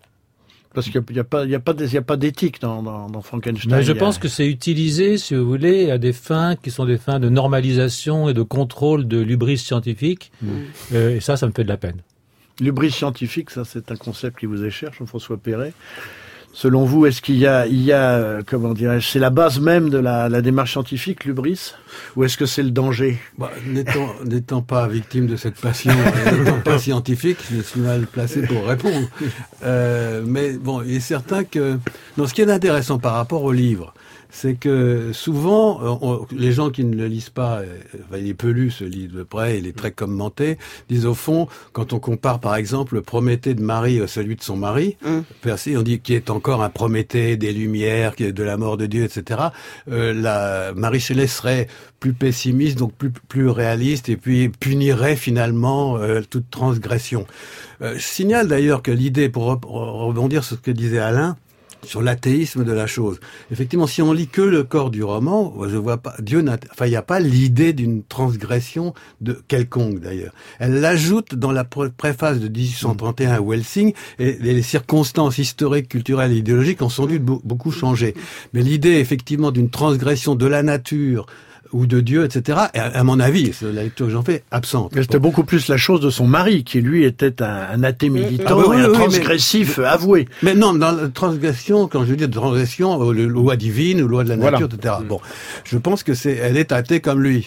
Parce qu'il n'y a, a pas, il y a pas, il y a pas d'éthique dans, dans, dans Frankenstein. Mais je a... pense que c'est utilisé, si vous voulez, à des fins qui sont des fins de normalisation et de contrôle de l'hubris scientifique. Mmh. Euh, et ça, ça me fait de la peine. L'hubris scientifique, ça, c'est un concept qui vous est cher, Jean-François Perret. Selon vous, est-ce qu'il y a, il y a, euh, comment dirais-je, c'est la base même de la, la démarche scientifique, l'hubris, ou est-ce que c'est le danger? Bah, n'étant, n'étant pas victime de cette passion, n'étant pas scientifique, je suis mal placé pour répondre. Euh, mais bon, il est certain que, non, ce qui est intéressant par rapport au livre, c'est que souvent, on, les gens qui ne le lisent pas, enfin, il est peu lu ce livre de près, il est très commenté, disent au fond, quand on compare par exemple le Prométhée de Marie à celui de son mari, mm. Percy, on dit qu'il est encore un Prométhée des Lumières, qui est de la mort de Dieu, et cetera. Euh, la Marie Shelley serait plus pessimiste, donc plus plus réaliste, et puis punirait finalement euh, toute transgression. Euh, je signale d'ailleurs que l'idée, pour rebondir sur ce que disait Alain, sur l'athéisme de la chose. Effectivement, si on lit que le corps du roman, je vois pas, Dieu n'a, enfin, il n'y a pas l'idée d'une transgression de quelconque, d'ailleurs. Elle l'ajoute dans la préface de dix-huit cent trente et un à Welsing, et les circonstances historiques, culturelles et idéologiques ont sans doute beaucoup changé. Mais l'idée, effectivement, d'une transgression de la nature, ou de Dieu, et cetera, et à, à mon avis, c'est la lecture que j'en fais, absente. Mais c'était bon. beaucoup plus la chose de son mari, qui lui était un, un athée militant ah, oui, et oui, un oui, transgressif mais, avoué. Mais non, dans la transgression, quand je veux dire transgression, les lois divines, ou lois de la nature, voilà. et cetera. Bon, je pense que c'est, elle est athée comme lui.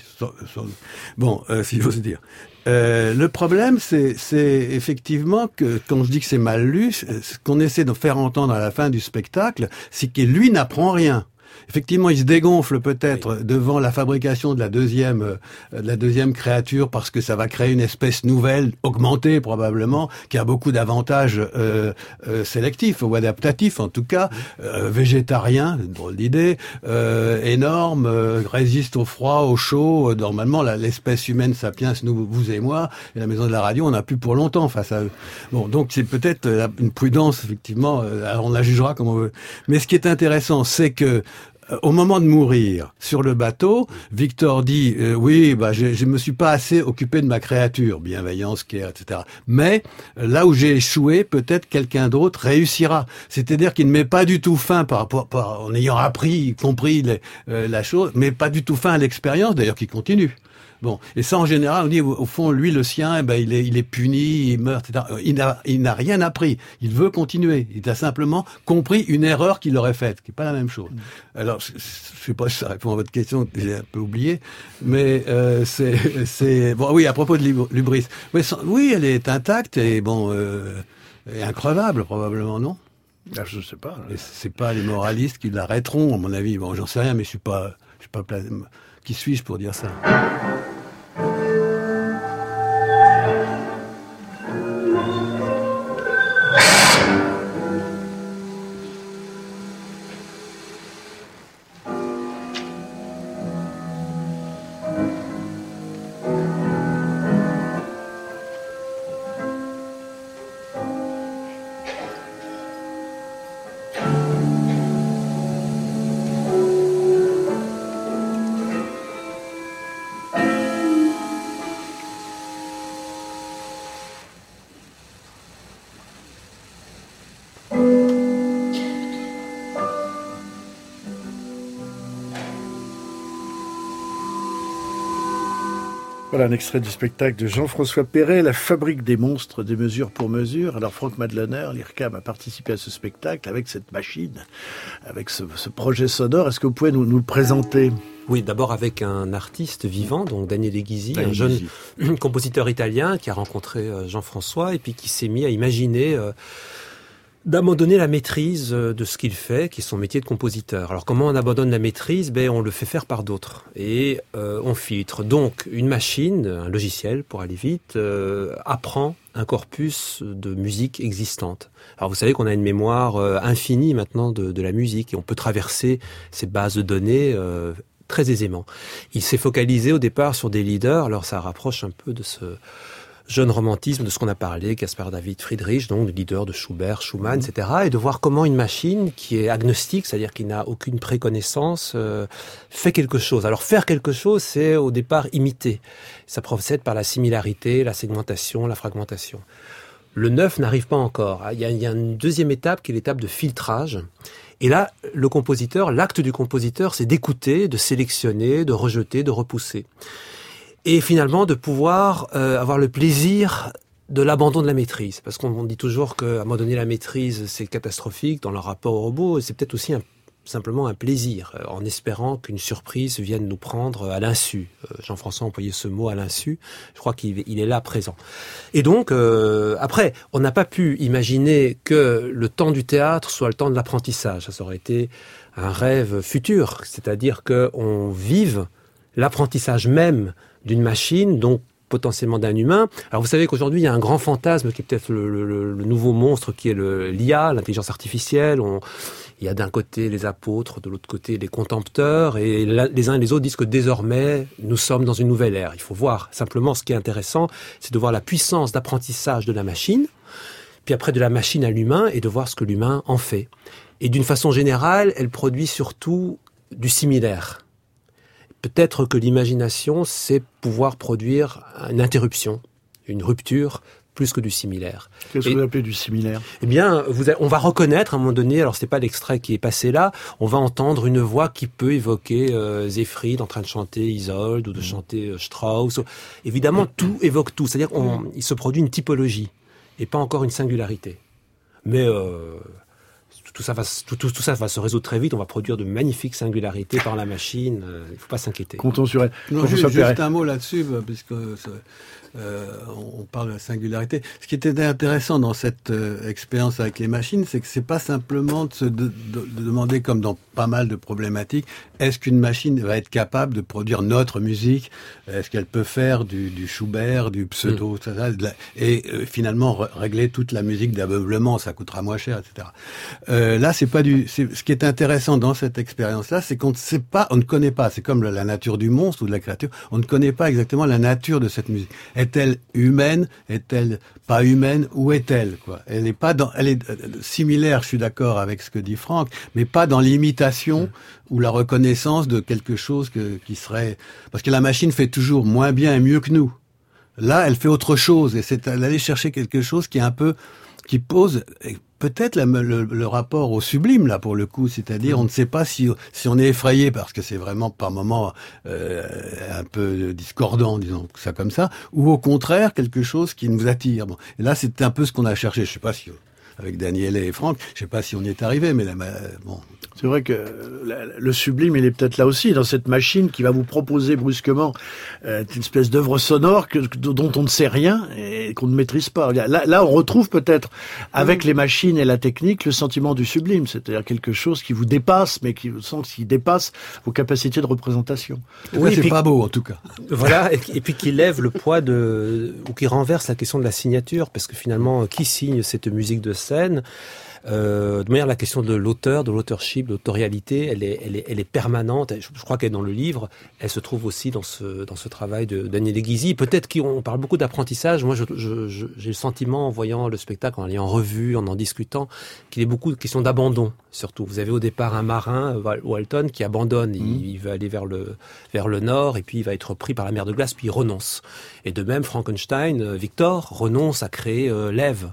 Bon, euh, si j'ose dire. Euh, le problème, c'est, c'est effectivement que, quand je dis que c'est mal lu, ce qu'on essaie de faire entendre à la fin du spectacle, c'est que lui n'apprend rien. Effectivement, il se dégonfle peut-être oui. devant la fabrication de la deuxième, euh, de la deuxième créature parce que ça va créer une espèce nouvelle, augmentée probablement, qui a beaucoup d'avantages euh, euh, sélectifs ou adaptatifs en tout cas, euh, végétarien, une drôle d'idée, euh, énorme, euh, résiste au froid, au chaud. Normalement, la, l'espèce humaine sapiens, nous, vous et moi, et la maison de la radio, on a pu pour longtemps face à eux. Bon, donc c'est peut-être une prudence effectivement. Alors on la jugera comme on veut. Mais ce qui est intéressant, c'est que au moment de mourir, sur le bateau, Victor dit euh, oui, bah je, je me suis pas assez occupé de ma créature, bienveillance, care, et cetera. Mais là où j'ai échoué, peut-être quelqu'un d'autre réussira. C'est-à-dire qu'il ne met pas du tout fin par rapport, par, en ayant appris, compris les, euh, la chose, mais pas du tout fin à l'expérience, d'ailleurs, qui continue. Bon, et ça en général, on dit au fond, lui, le sien, eh ben, il est, il est puni, il meurt, et cetera. Il n'a, il n'a rien appris. Il veut continuer. Il a simplement compris une erreur qu'il aurait faite, qui est pas la même chose. Alors, je, je sais pas si ça répond à votre question, j'ai un peu oublié, mais euh, c'est, c'est bon. Oui, à propos de l'hubris, oui, oui, elle est intacte et bon, euh, et increvable probablement, non? Ah, je sais pas. Et c'est pas les moralistes qui l'arrêteront, à mon avis. Bon, j'en sais rien, mais je suis pas, je suis pas pla... Qui suis-je pour dire ça? Voilà un extrait du spectacle de Jean-François Perret, La fabrique des monstres, des mesures pour mesure. Alors Franck Madlener, l'I R C A M a participé à ce spectacle avec cette machine, avec ce, ce projet sonore. Est-ce que vous pouvez nous, nous le présenter ? Oui, d'abord avec un artiste vivant, donc Daniele Ghisi, un jeune compositeur italien qui a rencontré Jean-François et puis qui s'est mis à imaginer euh, d'abandonner la maîtrise de ce qu'il fait, qui est son métier de compositeur. Alors comment on abandonne la maîtrise ? Ben on le fait faire par d'autres et euh, on filtre. Donc une machine, un logiciel pour aller vite, euh, apprend un corpus de musique existante. Alors vous savez qu'on a une mémoire euh, infinie maintenant de, de la musique et on peut traverser ces bases de données euh, très aisément. Il s'est focalisé au départ sur des leaders, alors ça rapproche un peu de ce jeune romantisme de ce qu'on a parlé, Caspar David Friedrich, donc leader de Schubert, Schumann, mmh. et cetera, et de voir comment une machine qui est agnostique, c'est-à-dire qui n'a aucune préconnaissance, euh, fait quelque chose. Alors faire quelque chose, c'est au départ imiter. Ça procède par la similarité, la segmentation, la fragmentation. Le neuf n'arrive pas encore. Il y a, il y a une deuxième étape qui est l'étape de filtrage. Et là, le compositeur, l'acte du compositeur, c'est d'écouter, de sélectionner, de rejeter, de repousser. Et finalement, de pouvoir euh, avoir le plaisir de l'abandon de la maîtrise. Parce qu'on dit toujours qu'abandonner la maîtrise, c'est catastrophique dans le rapport au robot. Et c'est peut-être aussi un, simplement un plaisir, en espérant qu'une surprise vienne nous prendre à l'insu. Euh, Jean-François employait ce mot à l'insu. Je crois qu'il il est là présent. Et donc, euh, après, on n'a pas pu imaginer que le temps du théâtre soit le temps de l'apprentissage. Ça aurait été un rêve futur. C'est-à-dire qu'on vive l'apprentissage même d'une machine, donc potentiellement d'un humain. Alors vous savez qu'aujourd'hui, il y a un grand fantasme qui est peut-être le, le, le nouveau monstre, qui est le, l'I A, l'intelligence artificielle. On, il y a d'un côté les apôtres, de l'autre côté les contempteurs, et la, les uns et les autres disent que désormais, nous sommes dans une nouvelle ère. Il faut voir, simplement, ce qui est intéressant, c'est de voir la puissance d'apprentissage de la machine, puis après de la machine à l'humain, et de voir ce que l'humain en fait. Et d'une façon générale, elle produit surtout du similaire. Peut-être que l'imagination, c'est pouvoir produire une interruption, une rupture, plus que du similaire. Qu'est-ce que vous appelez du similaire ? Eh bien, vous, on va reconnaître à un moment donné, alors c'est pas l'extrait qui est passé là, on va entendre une voix qui peut évoquer euh, Siegfried en train de chanter Isolde ou de chanter euh, Strauss. Évidemment, tout évoque tout, c'est-à-dire qu'il se produit une typologie et pas encore une singularité. Mais euh, Tout ça, va, tout, tout, tout ça va se résoudre très vite. On va produire de magnifiques singularités par la machine. Il ne faut pas s'inquiéter. Comptons sur elle. Non, juste, juste un mot là-dessus, puisque Euh, on parle de la singularité. Ce qui était intéressant dans cette euh, expérience avec les machines, c'est que c'est pas simplement de se de, de, de demander, comme dans pas mal de problématiques, est-ce qu'une machine va être capable de produire notre musique? Est-ce qu'elle peut faire du, du Schubert, du pseudo, mmh. ça, ça, de la, et euh, finalement r- régler toute la musique d'aveuglement, ça coûtera moins cher, et cetera. Euh, là, c'est pas du. C'est, ce qui est intéressant dans cette expérience-là, c'est qu'on ne sait pas, on ne connaît pas. C'est comme la, la nature du monstre ou de la créature. On ne connaît pas exactement la nature de cette musique. Est-elle humaine? Est-elle pas humaine? Où est-elle, quoi? Elle n'est pas dans, elle est euh, similaire, je suis d'accord avec ce que dit Franck, mais pas dans l'imitation mmh. ou la reconnaissance de quelque chose que, qui serait, parce que la machine fait toujours moins bien et mieux que nous. Là, elle fait autre chose, et c'est d'aller chercher quelque chose qui est un peu, qui pose peut-être la, le, le rapport au sublime, là, pour le coup, c'est-à-dire, mmh. on ne sait pas si, si on est effrayé, parce que c'est vraiment, par moments, euh, un peu discordant, disons ça comme ça, ou au contraire, quelque chose qui nous attire. Bon. Et là, c'est un peu ce qu'on a cherché. Je sais pas si, avec Daniel et Franck, je sais pas si on y est arrivé, mais là, bon. C'est vrai que le sublime, il est peut-être là aussi, dans cette machine qui va vous proposer brusquement euh, une espèce d'œuvre sonore que, dont on ne sait rien et qu'on ne maîtrise pas. Là, là on retrouve peut-être, avec mmh. les machines et la technique, le sentiment du sublime, c'est-à-dire quelque chose qui vous dépasse, mais qui vous sent qui dépasse vos capacités de représentation. Oui, c'est puis, pas beau, en tout cas. Voilà, et, et puis qui lève le poids de, ou qui renverse la question de la signature, parce que finalement, qui signe cette musique de scène? Euh, de manière, la question de l'auteur, de l'authorship, de l'autorialité, elle est, elle est, elle est permanente. Je, je crois qu'elle est dans le livre. Elle se trouve aussi dans ce, dans ce travail de Daniel Guizy. Peut-être qu'on parle beaucoup d'apprentissage. Moi, je, je, je, j'ai le sentiment, en voyant le spectacle, en l'ayant revu, en en discutant, qu'il y a beaucoup de questions d'abandon, surtout. Vous avez au départ un marin, Walton, qui abandonne. Mmh. Il, il veut aller vers le, vers le nord, et puis il va être pris par la mer de glace, puis il renonce. Et de même, Frankenstein, Victor, renonce à créer euh, l'Ève.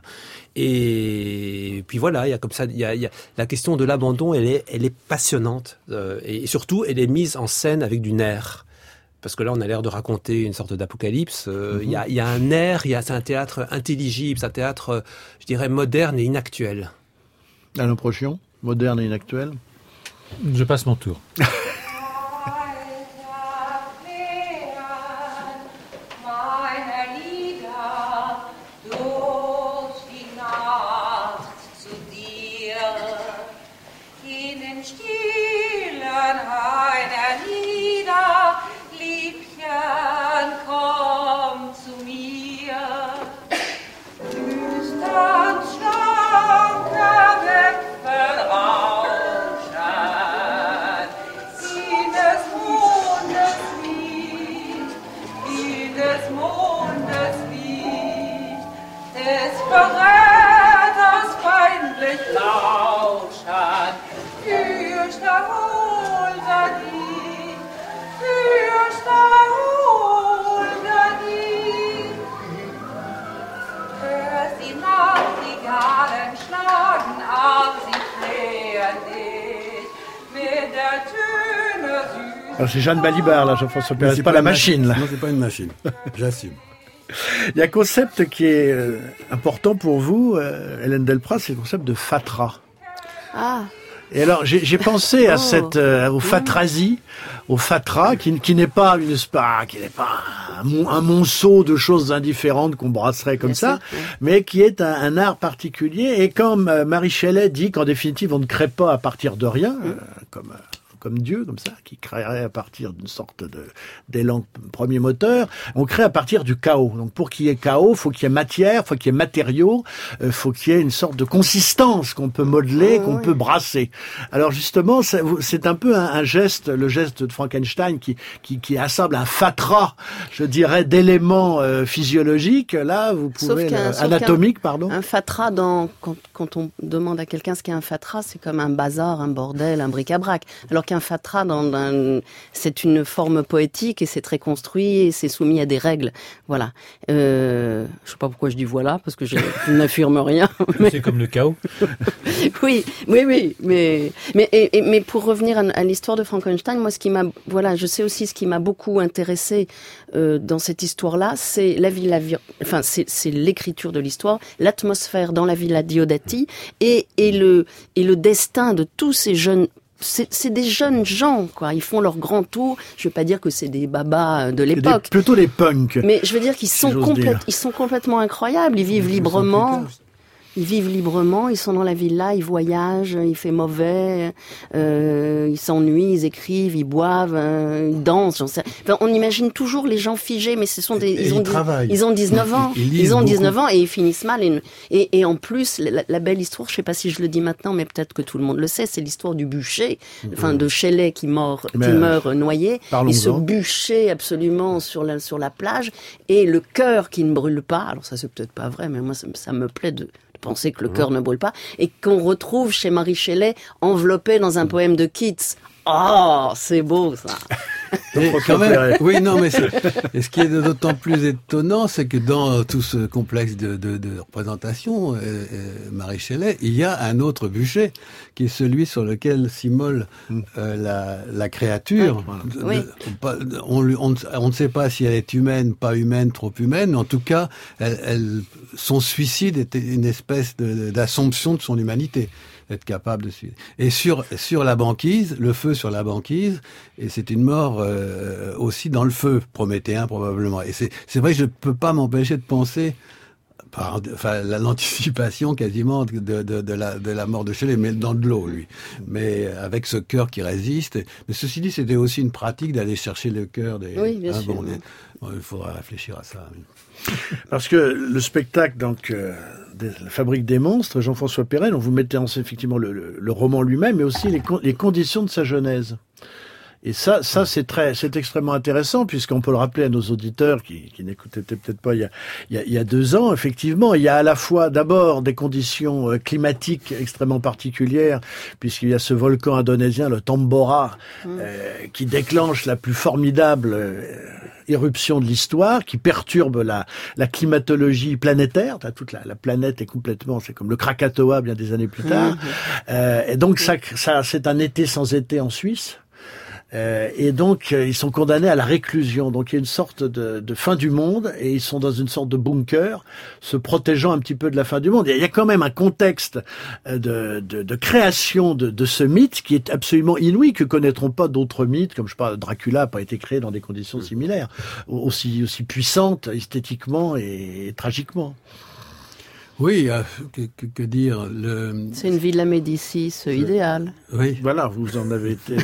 Et puis voilà, il y a comme ça, il y a, il y a la question de l'abandon, elle est, elle est passionnante euh, et surtout, elle est mise en scène avec du nerf. Parce que là, on a l'air de raconter une sorte d'apocalypse. Euh, mm-hmm. il y a, il y a un nerf, il y a, c'est un théâtre intelligible, c'est un théâtre, je dirais, moderne et inactuel. Alain Prochion, moderne et inactuel. Je passe mon tour. Alors c'est Jeanne Balibar, là, Jean-François Perez, c'est pas, pas la machine, là. Non, c'est pas une machine. J'assume. Il y a un concept qui est euh, important pour vous, euh, Hélène Delprat, c'est le concept de fatra. Ah. Et alors, j'ai, j'ai pensé à oh. cette, euh, au fatrasie, au fatra, qui, qui n'est pas une spa, qui n'est pas un, un monceau de choses indifférentes qu'on brasserait comme Bien ça, sûr, oui. mais qui est un, un art particulier. Et comme euh, Marie Shelley dit qu'en définitive, on ne crée pas à partir de rien, euh, comme... Euh, comme Dieu, comme ça, qui créerait à partir d'une sorte de d'élan premier moteur, on crée à partir du chaos. Donc pour qu'il y ait chaos, faut qu'il y ait matière, faut qu'il y ait matériaux, euh, faut qu'il y ait une sorte de consistance qu'on peut modeler, oh, qu'on oui. peut brasser. Alors justement, c'est un peu un, un geste, le geste de Frankenstein qui qui, qui assemble un fatras, je dirais, d'éléments euh, physiologiques. Là, vous pouvez le, anatomique, pardon. Un fatras, dans quand, quand on demande à quelqu'un ce qu'est un fatras, c'est comme un bazar, un bordel, un bric-à-brac. Alors qu'un fatras, dans un, c'est une forme poétique et c'est très construit et c'est soumis à des règles. Voilà. Euh, je sais pas pourquoi je dis voilà, parce que je, je n'affirme rien. Mais... C'est comme le chaos. oui, oui, oui. Mais, mais, et, et, mais pour revenir à, à l'histoire de Frankenstein, moi, ce qui m'a, voilà, je sais aussi ce qui m'a beaucoup intéressé euh, dans cette histoire-là, c'est la villa, enfin, c'est, c'est l'écriture de l'histoire, l'atmosphère dans la villa Diodati et, et le, et le destin de tous ces jeunes c'est, c'est des jeunes gens, quoi. Ils font leur grand tour. Je veux pas dire que c'est des babas de l'époque. Des, plutôt les punks. Mais je veux dire qu'ils si sont complètement, dire. ils sont complètement incroyables. Ils vivent librement. Ils vivent librement, ils sont dans la villa, ils voyagent, il fait mauvais, euh, ils s'ennuient, ils écrivent, ils boivent, euh, ils dansent. J'en sais. Enfin, on imagine toujours les gens figés, mais ce sont des, et ils, ont ils, dix, travaillent. ils ont dix-neuf ans, ils, ils, ils ont beaucoup. dix-neuf ans et ils finissent mal. Et, et, et en plus, la, la belle histoire, je sais pas si je le dis maintenant, mais peut-être que tout le monde le sait, c'est l'histoire du bûcher, enfin de Shelley qui meurt, qui meurt noyé, et ce bûcher absolument sur la sur la plage et le cœur qui ne brûle pas. Alors ça c'est peut-être pas vrai, mais moi ça, ça me plaît de penser que le cœur ne brûle pas, et qu'on retrouve chez Mary Shelley enveloppé dans un poème de Keats. Oh, c'est beau ça. Et quand même, oui, non, mais c'est, et ce qui est d'autant plus étonnant, c'est que dans tout ce complexe de, de, de représentation, euh, euh, Mary Shelley, il y a un autre bûcher, qui est celui sur lequel s'immole euh, la, la créature. Oui. De, de, on, on, on ne sait pas si elle est humaine, pas humaine, trop humaine. En tout cas, elle, elle, son suicide était une espèce de, d'assomption de son humanité. Être capable de suivre. Et sur sur la banquise, le feu sur la banquise, et c'est une mort euh, aussi dans le feu, prométhéen probablement. Et c'est c'est vrai que je peux pas m'empêcher de penser par enfin l'anticipation quasiment de de de la de la mort de Shelley, mais dans de l'eau lui. Mais avec ce cœur qui résiste. Mais ceci dit, c'était aussi une pratique d'aller chercher le cœur des. Oui, bien hein, sûr. Bon, les, bon, il faudra réfléchir à ça. Parce que le spectacle, donc, euh, de la Fabrique des monstres, Jean-François Perret, on vous mettez en scène effectivement le, le, le roman lui-même, mais aussi les, con- les conditions de sa genèse. Et ça, ça c'est très, c'est extrêmement intéressant, puisqu'on peut le rappeler à nos auditeurs qui, qui n'écoutaient peut-être pas il y a, il y a, il y a deux ans. Effectivement, il y a à la fois d'abord des conditions euh, climatiques extrêmement particulières, puisqu'il y a ce volcan indonésien, le Tambora, euh, qui déclenche la plus formidable euh, éruption de l'histoire, qui perturbe la, la climatologie planétaire. Toute la, la planète est complètement, c'est comme le Krakatoa bien des années plus tard. Mmh. Euh, et donc ça, ça, c'est un été sans été en Suisse. Euh, et donc, euh, ils sont condamnés à la réclusion. Donc, il y a une sorte de, de fin du monde, et ils sont dans une sorte de bunker, se protégeant un petit peu de la fin du monde. Il y a quand même un contexte de, de, de création de, de ce mythe qui est absolument inouï, que connaîtront pas d'autres mythes, comme je parle, Dracula n'a pas été créé dans des conditions similaires, aussi, aussi puissantes esthétiquement et, et tragiquement. Oui, euh, que, que, que dire le... C'est une Villa Médicis euh, idéale. Oui. Voilà, vous en avez été...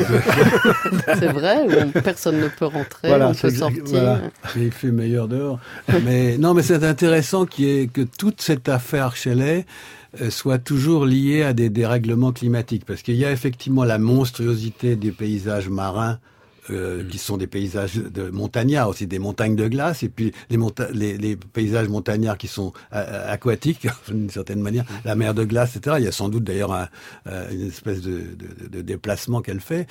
C'est vrai, où personne ne peut rentrer, voilà, on peut sortir. Voilà. Il fait meilleur dehors. Mais non, mais c'est intéressant qu'il y ait, que toute cette affaire Shelley euh, soit toujours liée à des dérèglements climatiques. Parce qu'il y a effectivement la monstruosité des paysages marins, Euh, qui sont des paysages de montagnards aussi, des montagnes de glace, et puis les, monta- les, les paysages montagnards qui sont euh, aquatiques, d'une certaine manière, la mer de glace, et cetera. Il y a sans doute d'ailleurs un, euh, une espèce de, de, de déplacement qu'elle fait.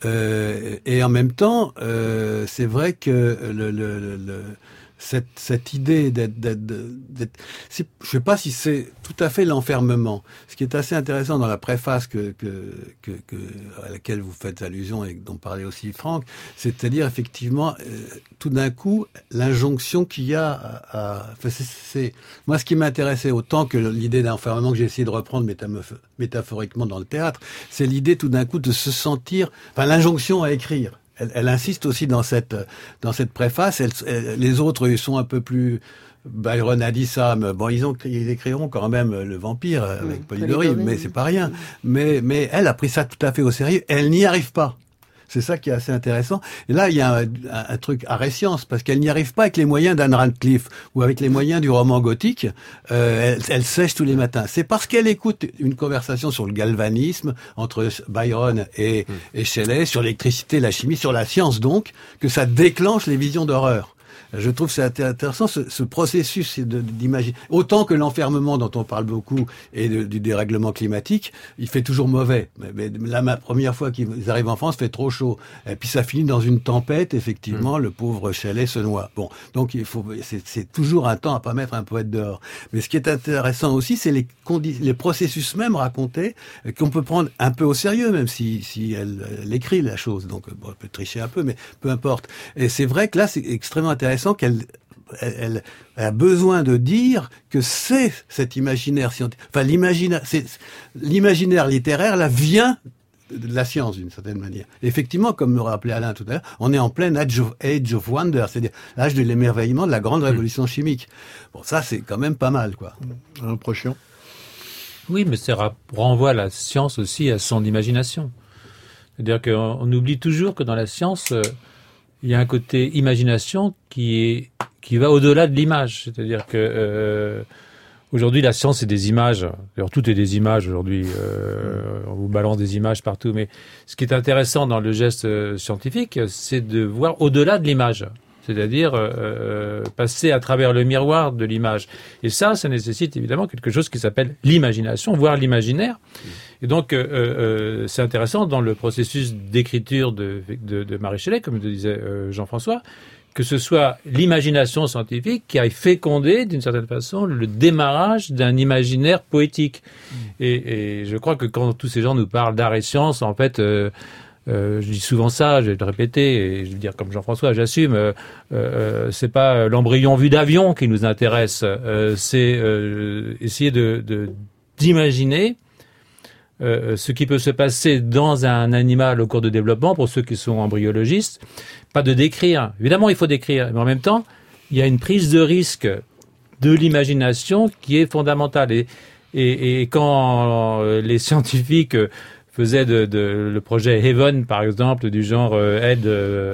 Euh, et en même temps, euh, c'est vrai que le, le, le, le cette, cette idée d'être, d'être, d'être, c'est, je sais pas si c'est tout à fait l'enfermement. Ce qui est assez intéressant dans la préface que, que, que, que à laquelle vous faites allusion et dont parlait aussi Franck, c'est-à-dire effectivement, euh, tout d'un coup, l'injonction qu'il y a à, à enfin, c'est, c'est, moi, ce qui m'intéressait autant que l'idée d'enfermement que j'ai essayé de reprendre métamorph- métaphoriquement dans le théâtre, c'est l'idée tout d'un coup de se sentir, enfin, l'injonction à écrire. Elle, elle insiste aussi dans cette dans cette préface. Elle, elle, les autres ils sont un peu plus. Byron a dit ça, mais bon, ils ont ils écriront quand même le vampire avec mmh, Polidori, mais c'est pas rien. Mais mais elle a pris ça tout à fait au sérieux. Elle n'y arrive pas. C'est ça qui est assez intéressant. Et là, il y a un, un, un truc arrêt-science, parce qu'elle n'y arrive pas avec les moyens d'Anne Radcliffe ou avec les moyens du roman gothique. Euh, elle, elle sèche tous les matins. C'est parce qu'elle écoute une conversation sur le galvanisme entre Byron et, mmh. et Shelley, sur l'électricité, la chimie, sur la science donc, que ça déclenche les visions d'horreur. Je trouve c'est intéressant ce, ce processus de, d'imaginer. Autant que l'enfermement dont on parle beaucoup et de, du dérèglement climatique, il fait toujours mauvais. Mais, mais là, ma première fois qu'ils arrivent en France, il fait trop chaud. Et puis ça finit dans une tempête. Effectivement, mmh. le pauvre Shelley se noie. Bon, donc il faut, c'est, c'est toujours un temps à pas mettre un poète dehors. Mais ce qui est intéressant aussi, c'est les condi- les processus même racontés qu'on peut prendre un peu au sérieux, même si si elle, elle écrit la chose. Donc bon, elle peut tricher un peu, mais peu importe. Et c'est vrai que là, c'est extrêmement intéressant qu'elle elle, elle a besoin de dire que c'est cet imaginaire scientifique, enfin l'imaginaire, c'est l'imaginaire littéraire là vient de la science d'une certaine manière. Et effectivement, comme me rappelait Alain tout à l'heure, on est en plein age of, age of wonder, c'est-à-dire l'âge de l'émerveillement de la grande révolution mmh. chimique. Bon, ça c'est quand même pas mal, quoi. Un prochain. Oui, mais ça renvoie la science aussi à son imagination. C'est-à-dire qu'on on oublie toujours que dans la science, euh, il y a un côté imagination qui est qui va au-delà de l'image. C'est-à-dire que euh, aujourd'hui, la science, c'est des images. D'ailleurs, tout est des images aujourd'hui. Euh, on vous balance des images partout. Mais ce qui est intéressant dans le geste euh, scientifique, c'est de voir au-delà de l'image. C'est-à-dire euh, passer à travers le miroir de l'image. Et ça, ça nécessite évidemment quelque chose qui s'appelle l'imagination, voire l'imaginaire. Et donc, euh, euh, c'est intéressant dans le processus d'écriture de, de, de Marie Shelley, comme le disait euh, Jean-François, que ce soit l'imagination scientifique qui aille féconder, d'une certaine façon, le démarrage d'un imaginaire poétique. Mmh. Et, et je crois que quand tous ces gens nous parlent d'art et science, en fait, euh, euh, je dis souvent ça, je vais le répéter, et je vais dire comme Jean-François, j'assume, euh, euh, c'est pas l'embryon vu d'avion qui nous intéresse, euh, c'est euh, essayer de, de d'imaginer Euh, ce qui peut se passer dans un animal au cours de développement, pour ceux qui sont embryologistes, pas de décrire. Évidemment, il faut décrire, mais en même temps, il y a une prise de risque de l'imagination qui est fondamentale. Et, et, et quand euh, les scientifiques faisaient de, de, le projet Heaven, par exemple, du genre euh, Ed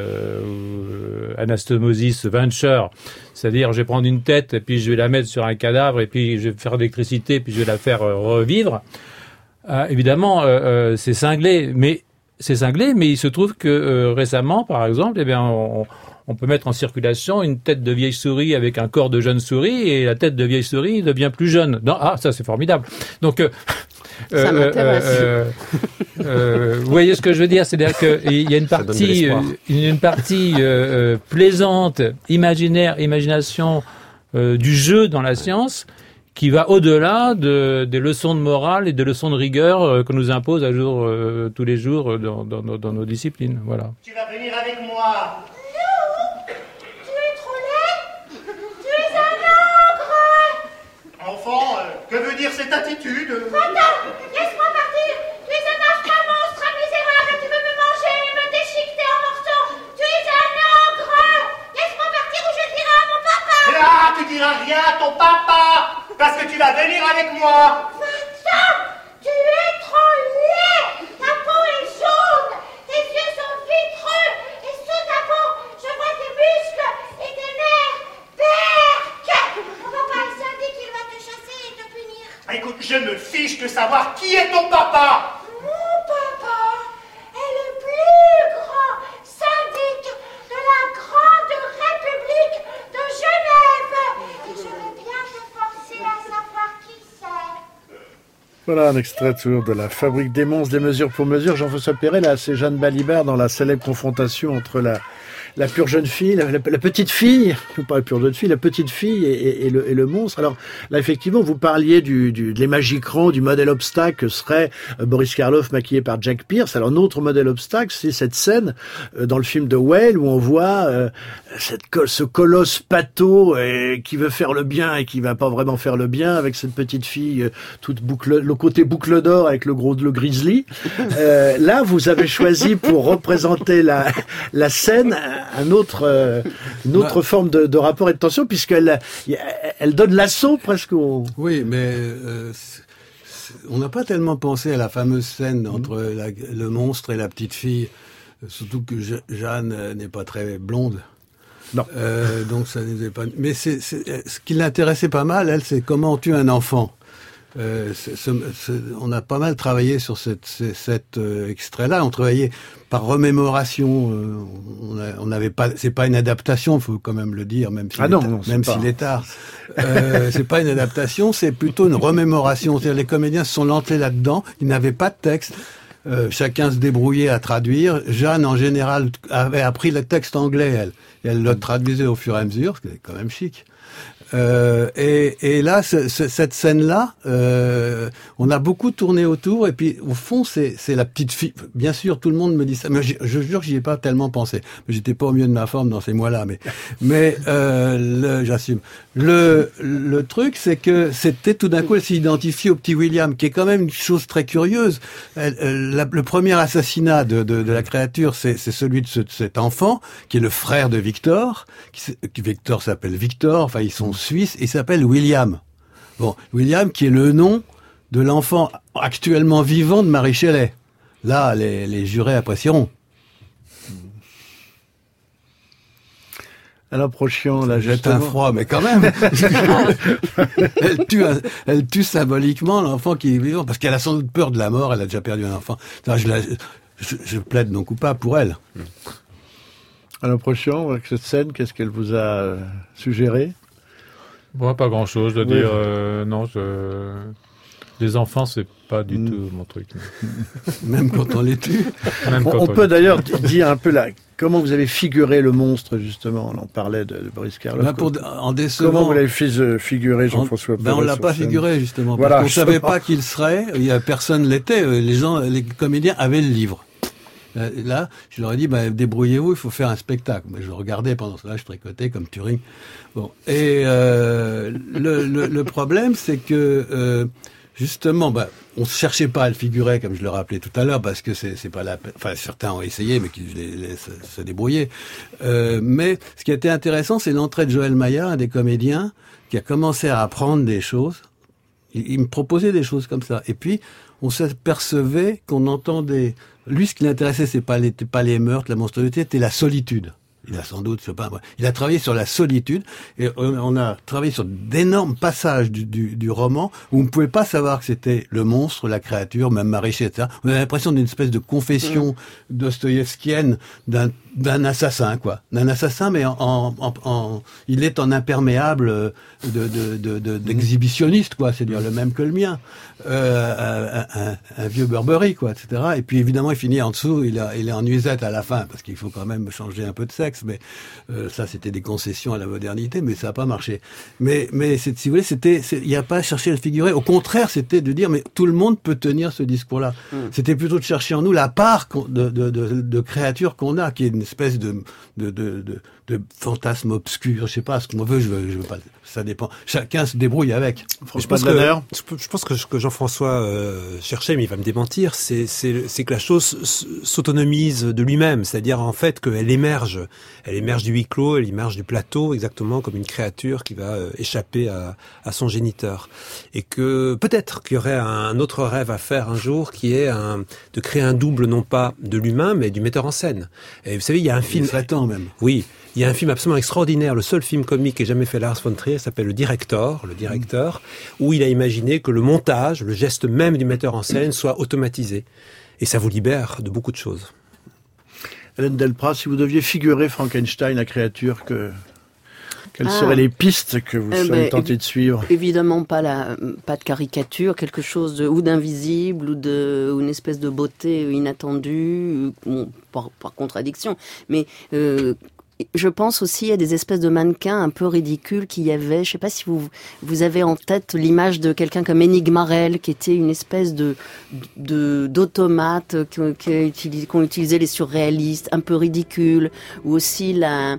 euh, Anastomosis Venture, c'est-à-dire je vais prendre une tête, et puis je vais la mettre sur un cadavre, et puis je vais faire de l'électricité, puis je vais la faire euh, revivre. Euh, évidemment, euh, euh, c'est cinglé, mais c'est cinglé, mais il se trouve que euh, récemment, par exemple, eh bien, on, on peut mettre en circulation une tête de vieille souris avec un corps de jeune souris, et la tête de vieille souris devient plus jeune. Non, ah, ça c'est formidable. Donc, euh, ça euh, m'intéresse. Euh, euh, vous voyez ce que je veux dire, c'est-à-dire qu'il y a une partie, euh, une partie euh, plaisante, imaginaire, imagination euh, du jeu dans la science, qui va au-delà de, des leçons de morale et des leçons de rigueur euh, qu'on nous impose à jour, euh, tous les jours dans, dans, dans, dans nos disciplines. Voilà. Tu vas venir avec moi. Non, tu es trop laid. Tu es un ogre. Enfant, euh, que veut dire cette attitude? Attends, laisse-moi partir. Tu es un affreux monstre, un misérable. Tu veux me manger et me déchiqueter en morceaux. Tu es un ogre. Laisse-moi partir ou je dirai à mon papa. Là, tu diras rien à ton papa. Parce que tu vas venir avec moi. Va-t'en. Tu es trop laid. Ta peau est jaune. Tes yeux sont vitreux. Et sous ta peau, je vois tes muscles et tes nerfs. Berk. Mon papa a dit qu'il va te chasser et te punir. Ah, écoute, je me fiche de savoir qui est ton papa. Mon papa est le plus grand syndic de la grande République de Genève. Et je veux bien te forcer à savoir qui c'est. Voilà un extrait toujours de la Fabrique des monstres, des mesures pour mesures. Jean-François Perret, là, c'est Jeanne Balibar dans la célèbre confrontation entre la, la pure jeune fille, la, la, la petite fille, pas la pure jeune fille, la petite fille et, et, et, le, et le monstre. Alors là, effectivement, vous parliez du, du, de l'image écran, du modèle obstacle que serait euh, Boris Karloff maquillé par Jack Pierce. Alors notre modèle obstacle, c'est cette scène euh, dans le film de Whale où on voit euh, cette, ce colosse pâteau euh, qui veut faire le bien et qui va pas vraiment faire le bien, avec cette petite fille euh, toute boucle, le côté boucle d'or avec le gros le grizzly. Euh, là, vous avez choisi pour représenter la, la scène un autre, euh, une autre bah, forme de, de rapport et de tension, puisqu'elle elle donne l'assaut presque au... Oui, mais euh, c'est, c'est, on n'a pas tellement pensé à la fameuse scène entre mmh. la, le monstre et la petite fille, surtout que Je, Jeanne n'est pas très blonde. Non. Euh, donc ça n'est pas... Mais c'est, c'est, ce qui l'intéressait pas mal, elle, c'est comment on tue un enfant. Euh, c'est, c'est, c'est, on a pas mal travaillé sur cette, cette, cet euh, extrait-là. On travaillait par remémoration. Euh, on, a, on n'avait pas. C'est pas une adaptation, faut quand même le dire, même s'il ah est, non, ta- non, même s'il est tard. Euh, c'est pas une adaptation, c'est plutôt une remémoration. C'est-à-dire les comédiens se sont lancés là-dedans. Ils n'avaient pas de texte. Euh, chacun se débrouillait à traduire. Jeanne, en général, avait appris le texte anglais, elle. Et elle le traduisait au fur et à mesure, ce qui est quand même chic. Euh, et, et là, ce, ce, cette scène-là, euh, on a beaucoup tourné autour. Et puis, au fond, c'est, c'est la petite fille. Bien sûr, tout le monde me dit ça. Mais je, je jure que j'y ai pas tellement pensé. J'étais pas au mieux de ma forme dans ces mois-là. Mais, mais euh, le, j'assume. Le, le truc, c'est que c'était tout d'un coup, elle s'est identifiée au petit William, qui est quand même une chose très curieuse. Elle, elle, la, le premier assassinat de, de, de la créature, c'est, c'est celui de, ce, de cet enfant, qui est le frère de Victor. Qui, qui Victor s'appelle Victor. Enfin, ils sont suisse, et s'appelle William. Bon, William qui est le nom de l'enfant actuellement vivant de Mary Shelley. Là, les, les jurés apprécieront. Alors, Prochian, là, jette un froid, mais quand même. elle, tue, elle tue symboliquement l'enfant qui est vivant, parce qu'elle a sans doute peur de la mort, elle a déjà perdu un enfant. Je, la, je, je plaide non coupable pour elle. Alors, Prochian, avec cette scène, qu'est-ce qu'elle vous a suggéré ? Moi, pas grand-chose. De oui. dire, euh, non, je... les enfants, c'est pas du mmh. tout mon truc. Même quand on les tue. Même on, on peut d'ailleurs dire un peu là, comment vous avez figuré le monstre, justement. On en parlait de, de Boris Karloff. Ben pour, en décevant, comment vous l'avez fait figurer, Jean-François Ben on l'a pas figuré, justement. Voilà, parce qu'on savait pas qui il serait. Il y a personne l'était. Les gens, les comédiens avaient le livre. Là, je leur ai dit, bah, débrouillez-vous, il faut faire un spectacle. Mais je regardais pendant cela, je tricotais comme Turing. Bon, et euh, le, le, le problème, c'est que euh, justement, bah, on se cherchait pas à le figurer, comme je le rappelais tout à l'heure, parce que c'est, c'est pas la, enfin certains ont essayé, mais qui les laissent se débrouiller. Euh, mais ce qui a été intéressant, c'est l'entrée de Joël Maillard, un des comédiens, qui a commencé à apprendre des choses. Il, il me proposait des choses comme ça, et puis on s'apercevait qu'on entendait. Lui, ce qui l'intéressait, c'est pas les, pas les meurtres, la monstruosité, c'était la solitude. Il a sans doute, je sais pas, il a travaillé sur la solitude, et on a travaillé sur d'énormes passages du, du, du roman où on ne pouvait pas savoir que c'était le monstre, la créature, même Maréchal, et cetera. On avait l'impression d'une espèce de confession mmh. dostoïevskienne d'un, d'un assassin, quoi. D'un assassin, mais en, en, en, en il est en imperméable de, de, de, de, d'exhibitionniste, quoi. C'est-à-dire le même que le mien. Euh, un, un, un vieux Burberry, quoi, et cetera. Et puis évidemment, il finit en dessous, il, a, il est en nuisette à la fin, parce qu'il faut quand même changer un peu de sexe. Mais euh, ça, c'était des concessions à la modernité, mais ça n'a pas marché. Mais, mais c'est, si vous voulez, c'était, il n'y a pas à chercher à le figurer. Au contraire, c'était de dire, mais tout le monde peut tenir ce discours-là. Mmh. C'était plutôt de chercher en nous la part de, de, de, de créature qu'on a, qui est une espèce de, de, de, de, de fantasme obscur. Je sais pas ce qu'on veut, je veux, je veux pas. Ça dépend. Chacun se débrouille avec. Je pense, que, je pense que ce que Jean-François euh, cherchait, mais il va me démentir, c'est, c'est, c'est que la chose s'autonomise de lui-même. C'est-à-dire, en fait, qu'elle émerge. Elle émerge du huis clos, elle émerge du plateau, exactement comme une créature qui va euh, échapper à, à son géniteur. Et que peut-être qu'il y aurait un autre rêve à faire un jour, qui est un, de créer un double, non pas de l'humain, mais du metteur en scène. Et vous savez, il y a un film... Il serait temps, même. Oui. Il y a un film absolument extraordinaire, le seul film comique qui ait jamais fait Lars von Trier, s'appelle Le Directeur, le Directeur, mmh. où il a imaginé que le montage, le geste même du metteur en scène, soit automatisé. Et ça vous libère de beaucoup de choses. Hélène Delprat, si vous deviez figurer Frankenstein, la créature, que... quelles ah. seraient les pistes que vous euh, seriez bah, tenté de suivre? Évidemment pas la, pas de caricature, quelque chose de, ou d'invisible, ou de, ou une espèce de beauté inattendue, bon, par, par contradiction, mais euh, je pense aussi à des espèces de mannequins un peu ridicules qu'il y avait. Je sais pas si vous vous avez en tête l'image de quelqu'un comme Enigmarelle, qui était une espèce de, de d'automate qu'ont utilisé les surréalistes, un peu ridicule, ou aussi la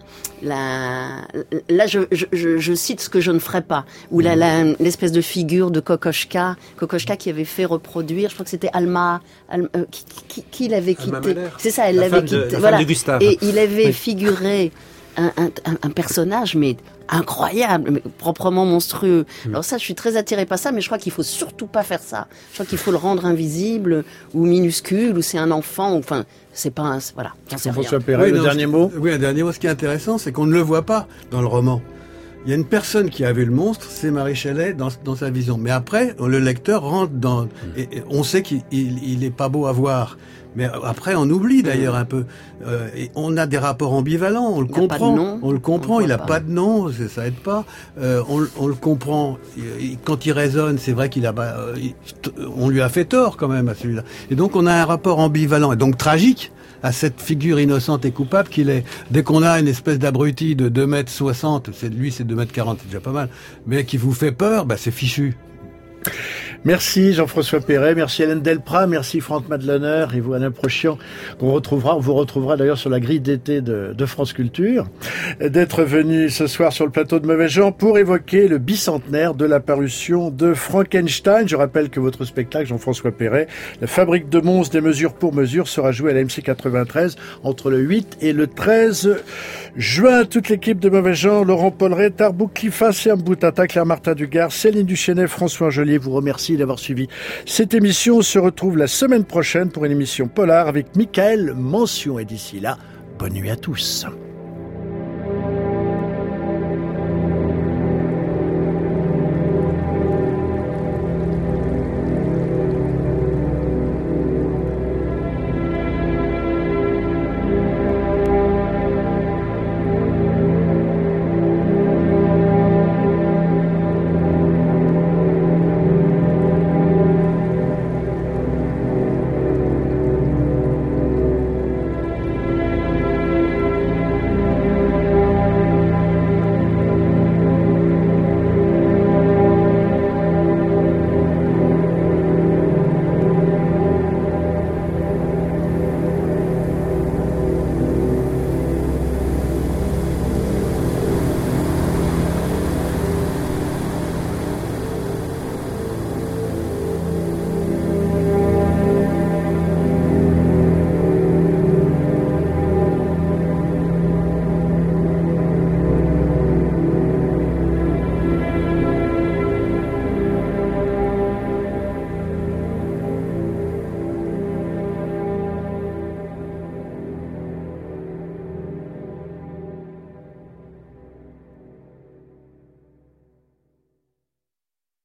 la là je je je, je cite ce que je ne ferais pas, ou la, la l'espèce de figure de Kokoschka, Kokoschka qui avait fait reproduire, je crois que c'était Alma, Alma euh, qui, qui, qui l'avait quitté. C'est ça, elle l'avait quitté. Voilà. Et il avait oui. figuré Un, un, un personnage, mais incroyable, mais proprement monstrueux. Mmh. Alors ça, je suis très attirée par ça, mais je crois qu'il faut surtout pas faire ça. Je crois qu'il faut le rendre invisible ou minuscule, ou c'est un enfant, ou, enfin, c'est pas un... Voilà, j'en sais rien. François Perret, oui, le non, dernier mot Oui, un dernier mot. Ce qui est intéressant, c'est qu'on ne le voit pas dans le roman. Il y a une personne qui a vu le monstre, c'est Mary Shelley dans, dans sa vision. Mais après, le lecteur rentre dans... Et, et on sait qu'il il, il est pas beau à voir. Mais après, on oublie d'ailleurs un peu. Euh, et on a des rapports ambivalents, on le il comprend. On le comprend, on il n'a pas de nom, ça aide pas. Euh, on, on le comprend. Quand il raisonne, c'est vrai qu'il a, euh, il, on lui a fait tort quand même à celui-là. Et donc on a un rapport ambivalent et donc tragique à cette figure innocente et coupable qu'il est. Dès qu'on a une espèce d'abruti de deux mètres soixante, c'est lui c'est deux mètres quarante, c'est déjà pas mal, mais qui vous fait peur, bah c'est fichu. Merci Jean-François Perret, merci Hélène Delprat, merci Franck Madlener et vous Alain Prochian, qu'on retrouvera, on vous retrouvera d'ailleurs sur la grille d'été de, de France Culture, d'être venu ce soir sur le plateau de Mauvais Genre pour évoquer le bicentenaire de la parution de Frankenstein. Je rappelle que votre spectacle, Jean-François Perret, La fabrique de monstres des mesures pour mesures, sera joué à la M C quatre-vingt-treize entre le huit et le treize juin. Toute l'équipe de Mauvais Genre, Laurent Polleret, Tarbouk Klifa, Serme Boutata, Claire-Martin Dugard, Céline Duchesnet, François Angelier, vous remercie d'avoir suivi cette émission. On se retrouve la semaine prochaine pour une émission polar avec Michael Mention. Et d'ici là, bonne nuit à tous.